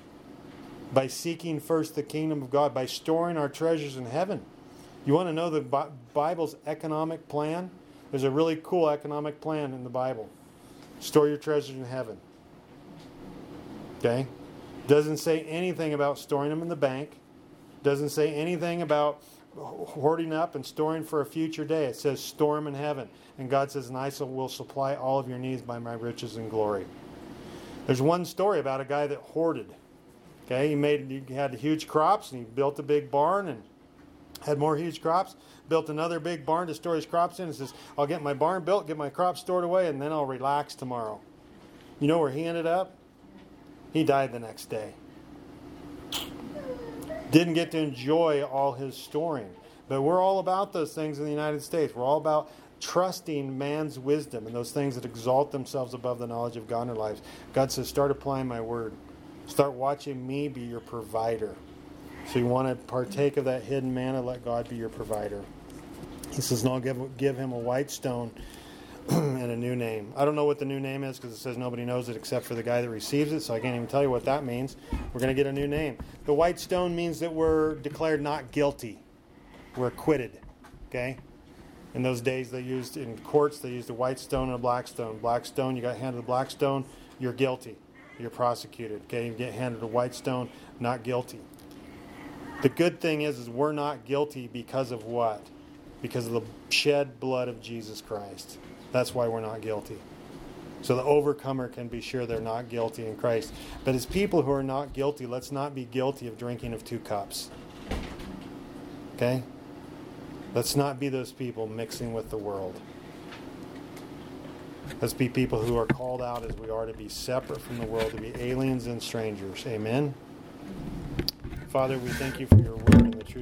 By seeking first the kingdom of God, by storing our treasures in heaven. You want to know the Bible's economic plan? There's a really cool economic plan in the Bible. Store your treasures in heaven. Okay? Doesn't say anything about storing them in the bank. Doesn't say anything about hoarding up and storing for a future day. It says store them in heaven. And God says, and I will supply all of your needs by my riches and glory. There's one story about a guy that hoarded. Okay, he had huge crops, and he built a big barn and had more huge crops. Built another big barn to store his crops in, and says, I'll get my barn built, get my crops stored away, and then I'll relax tomorrow. You know where he ended up? He died the next day. Didn't get to enjoy all his storing. But we're all about those things in the United States. We're all about trusting man's wisdom and those things that exalt themselves above the knowledge of God in our lives. God says, start applying my word. Start watching me be your provider. So you want to partake of that hidden manna, let God be your provider. He says, and I'll give him a white stone and a new name. I don't know what the new name is because it says nobody knows it except for the guy that receives it, so I can't even tell you what that means. We're going to get a new name. The white stone means that we're declared not guilty. We're acquitted. Okay? In those days, in courts, they used a white stone and a black stone. Black stone, you got handed the black stone, you're guilty. You're prosecuted. Okay? You get handed a white stone, not guilty. The good thing is we're not guilty because of what? Because of the shed blood of Jesus Christ. That's why we're not guilty. So the overcomer can be sure they're not guilty in Christ. But as people who are not guilty, let's not be guilty of drinking of 2 cups. Okay? Let's not be those people mixing with the world. Let's be people who are called out as we are to be separate from the world, to be aliens and strangers. Amen? Father, we thank you for your word and the truth.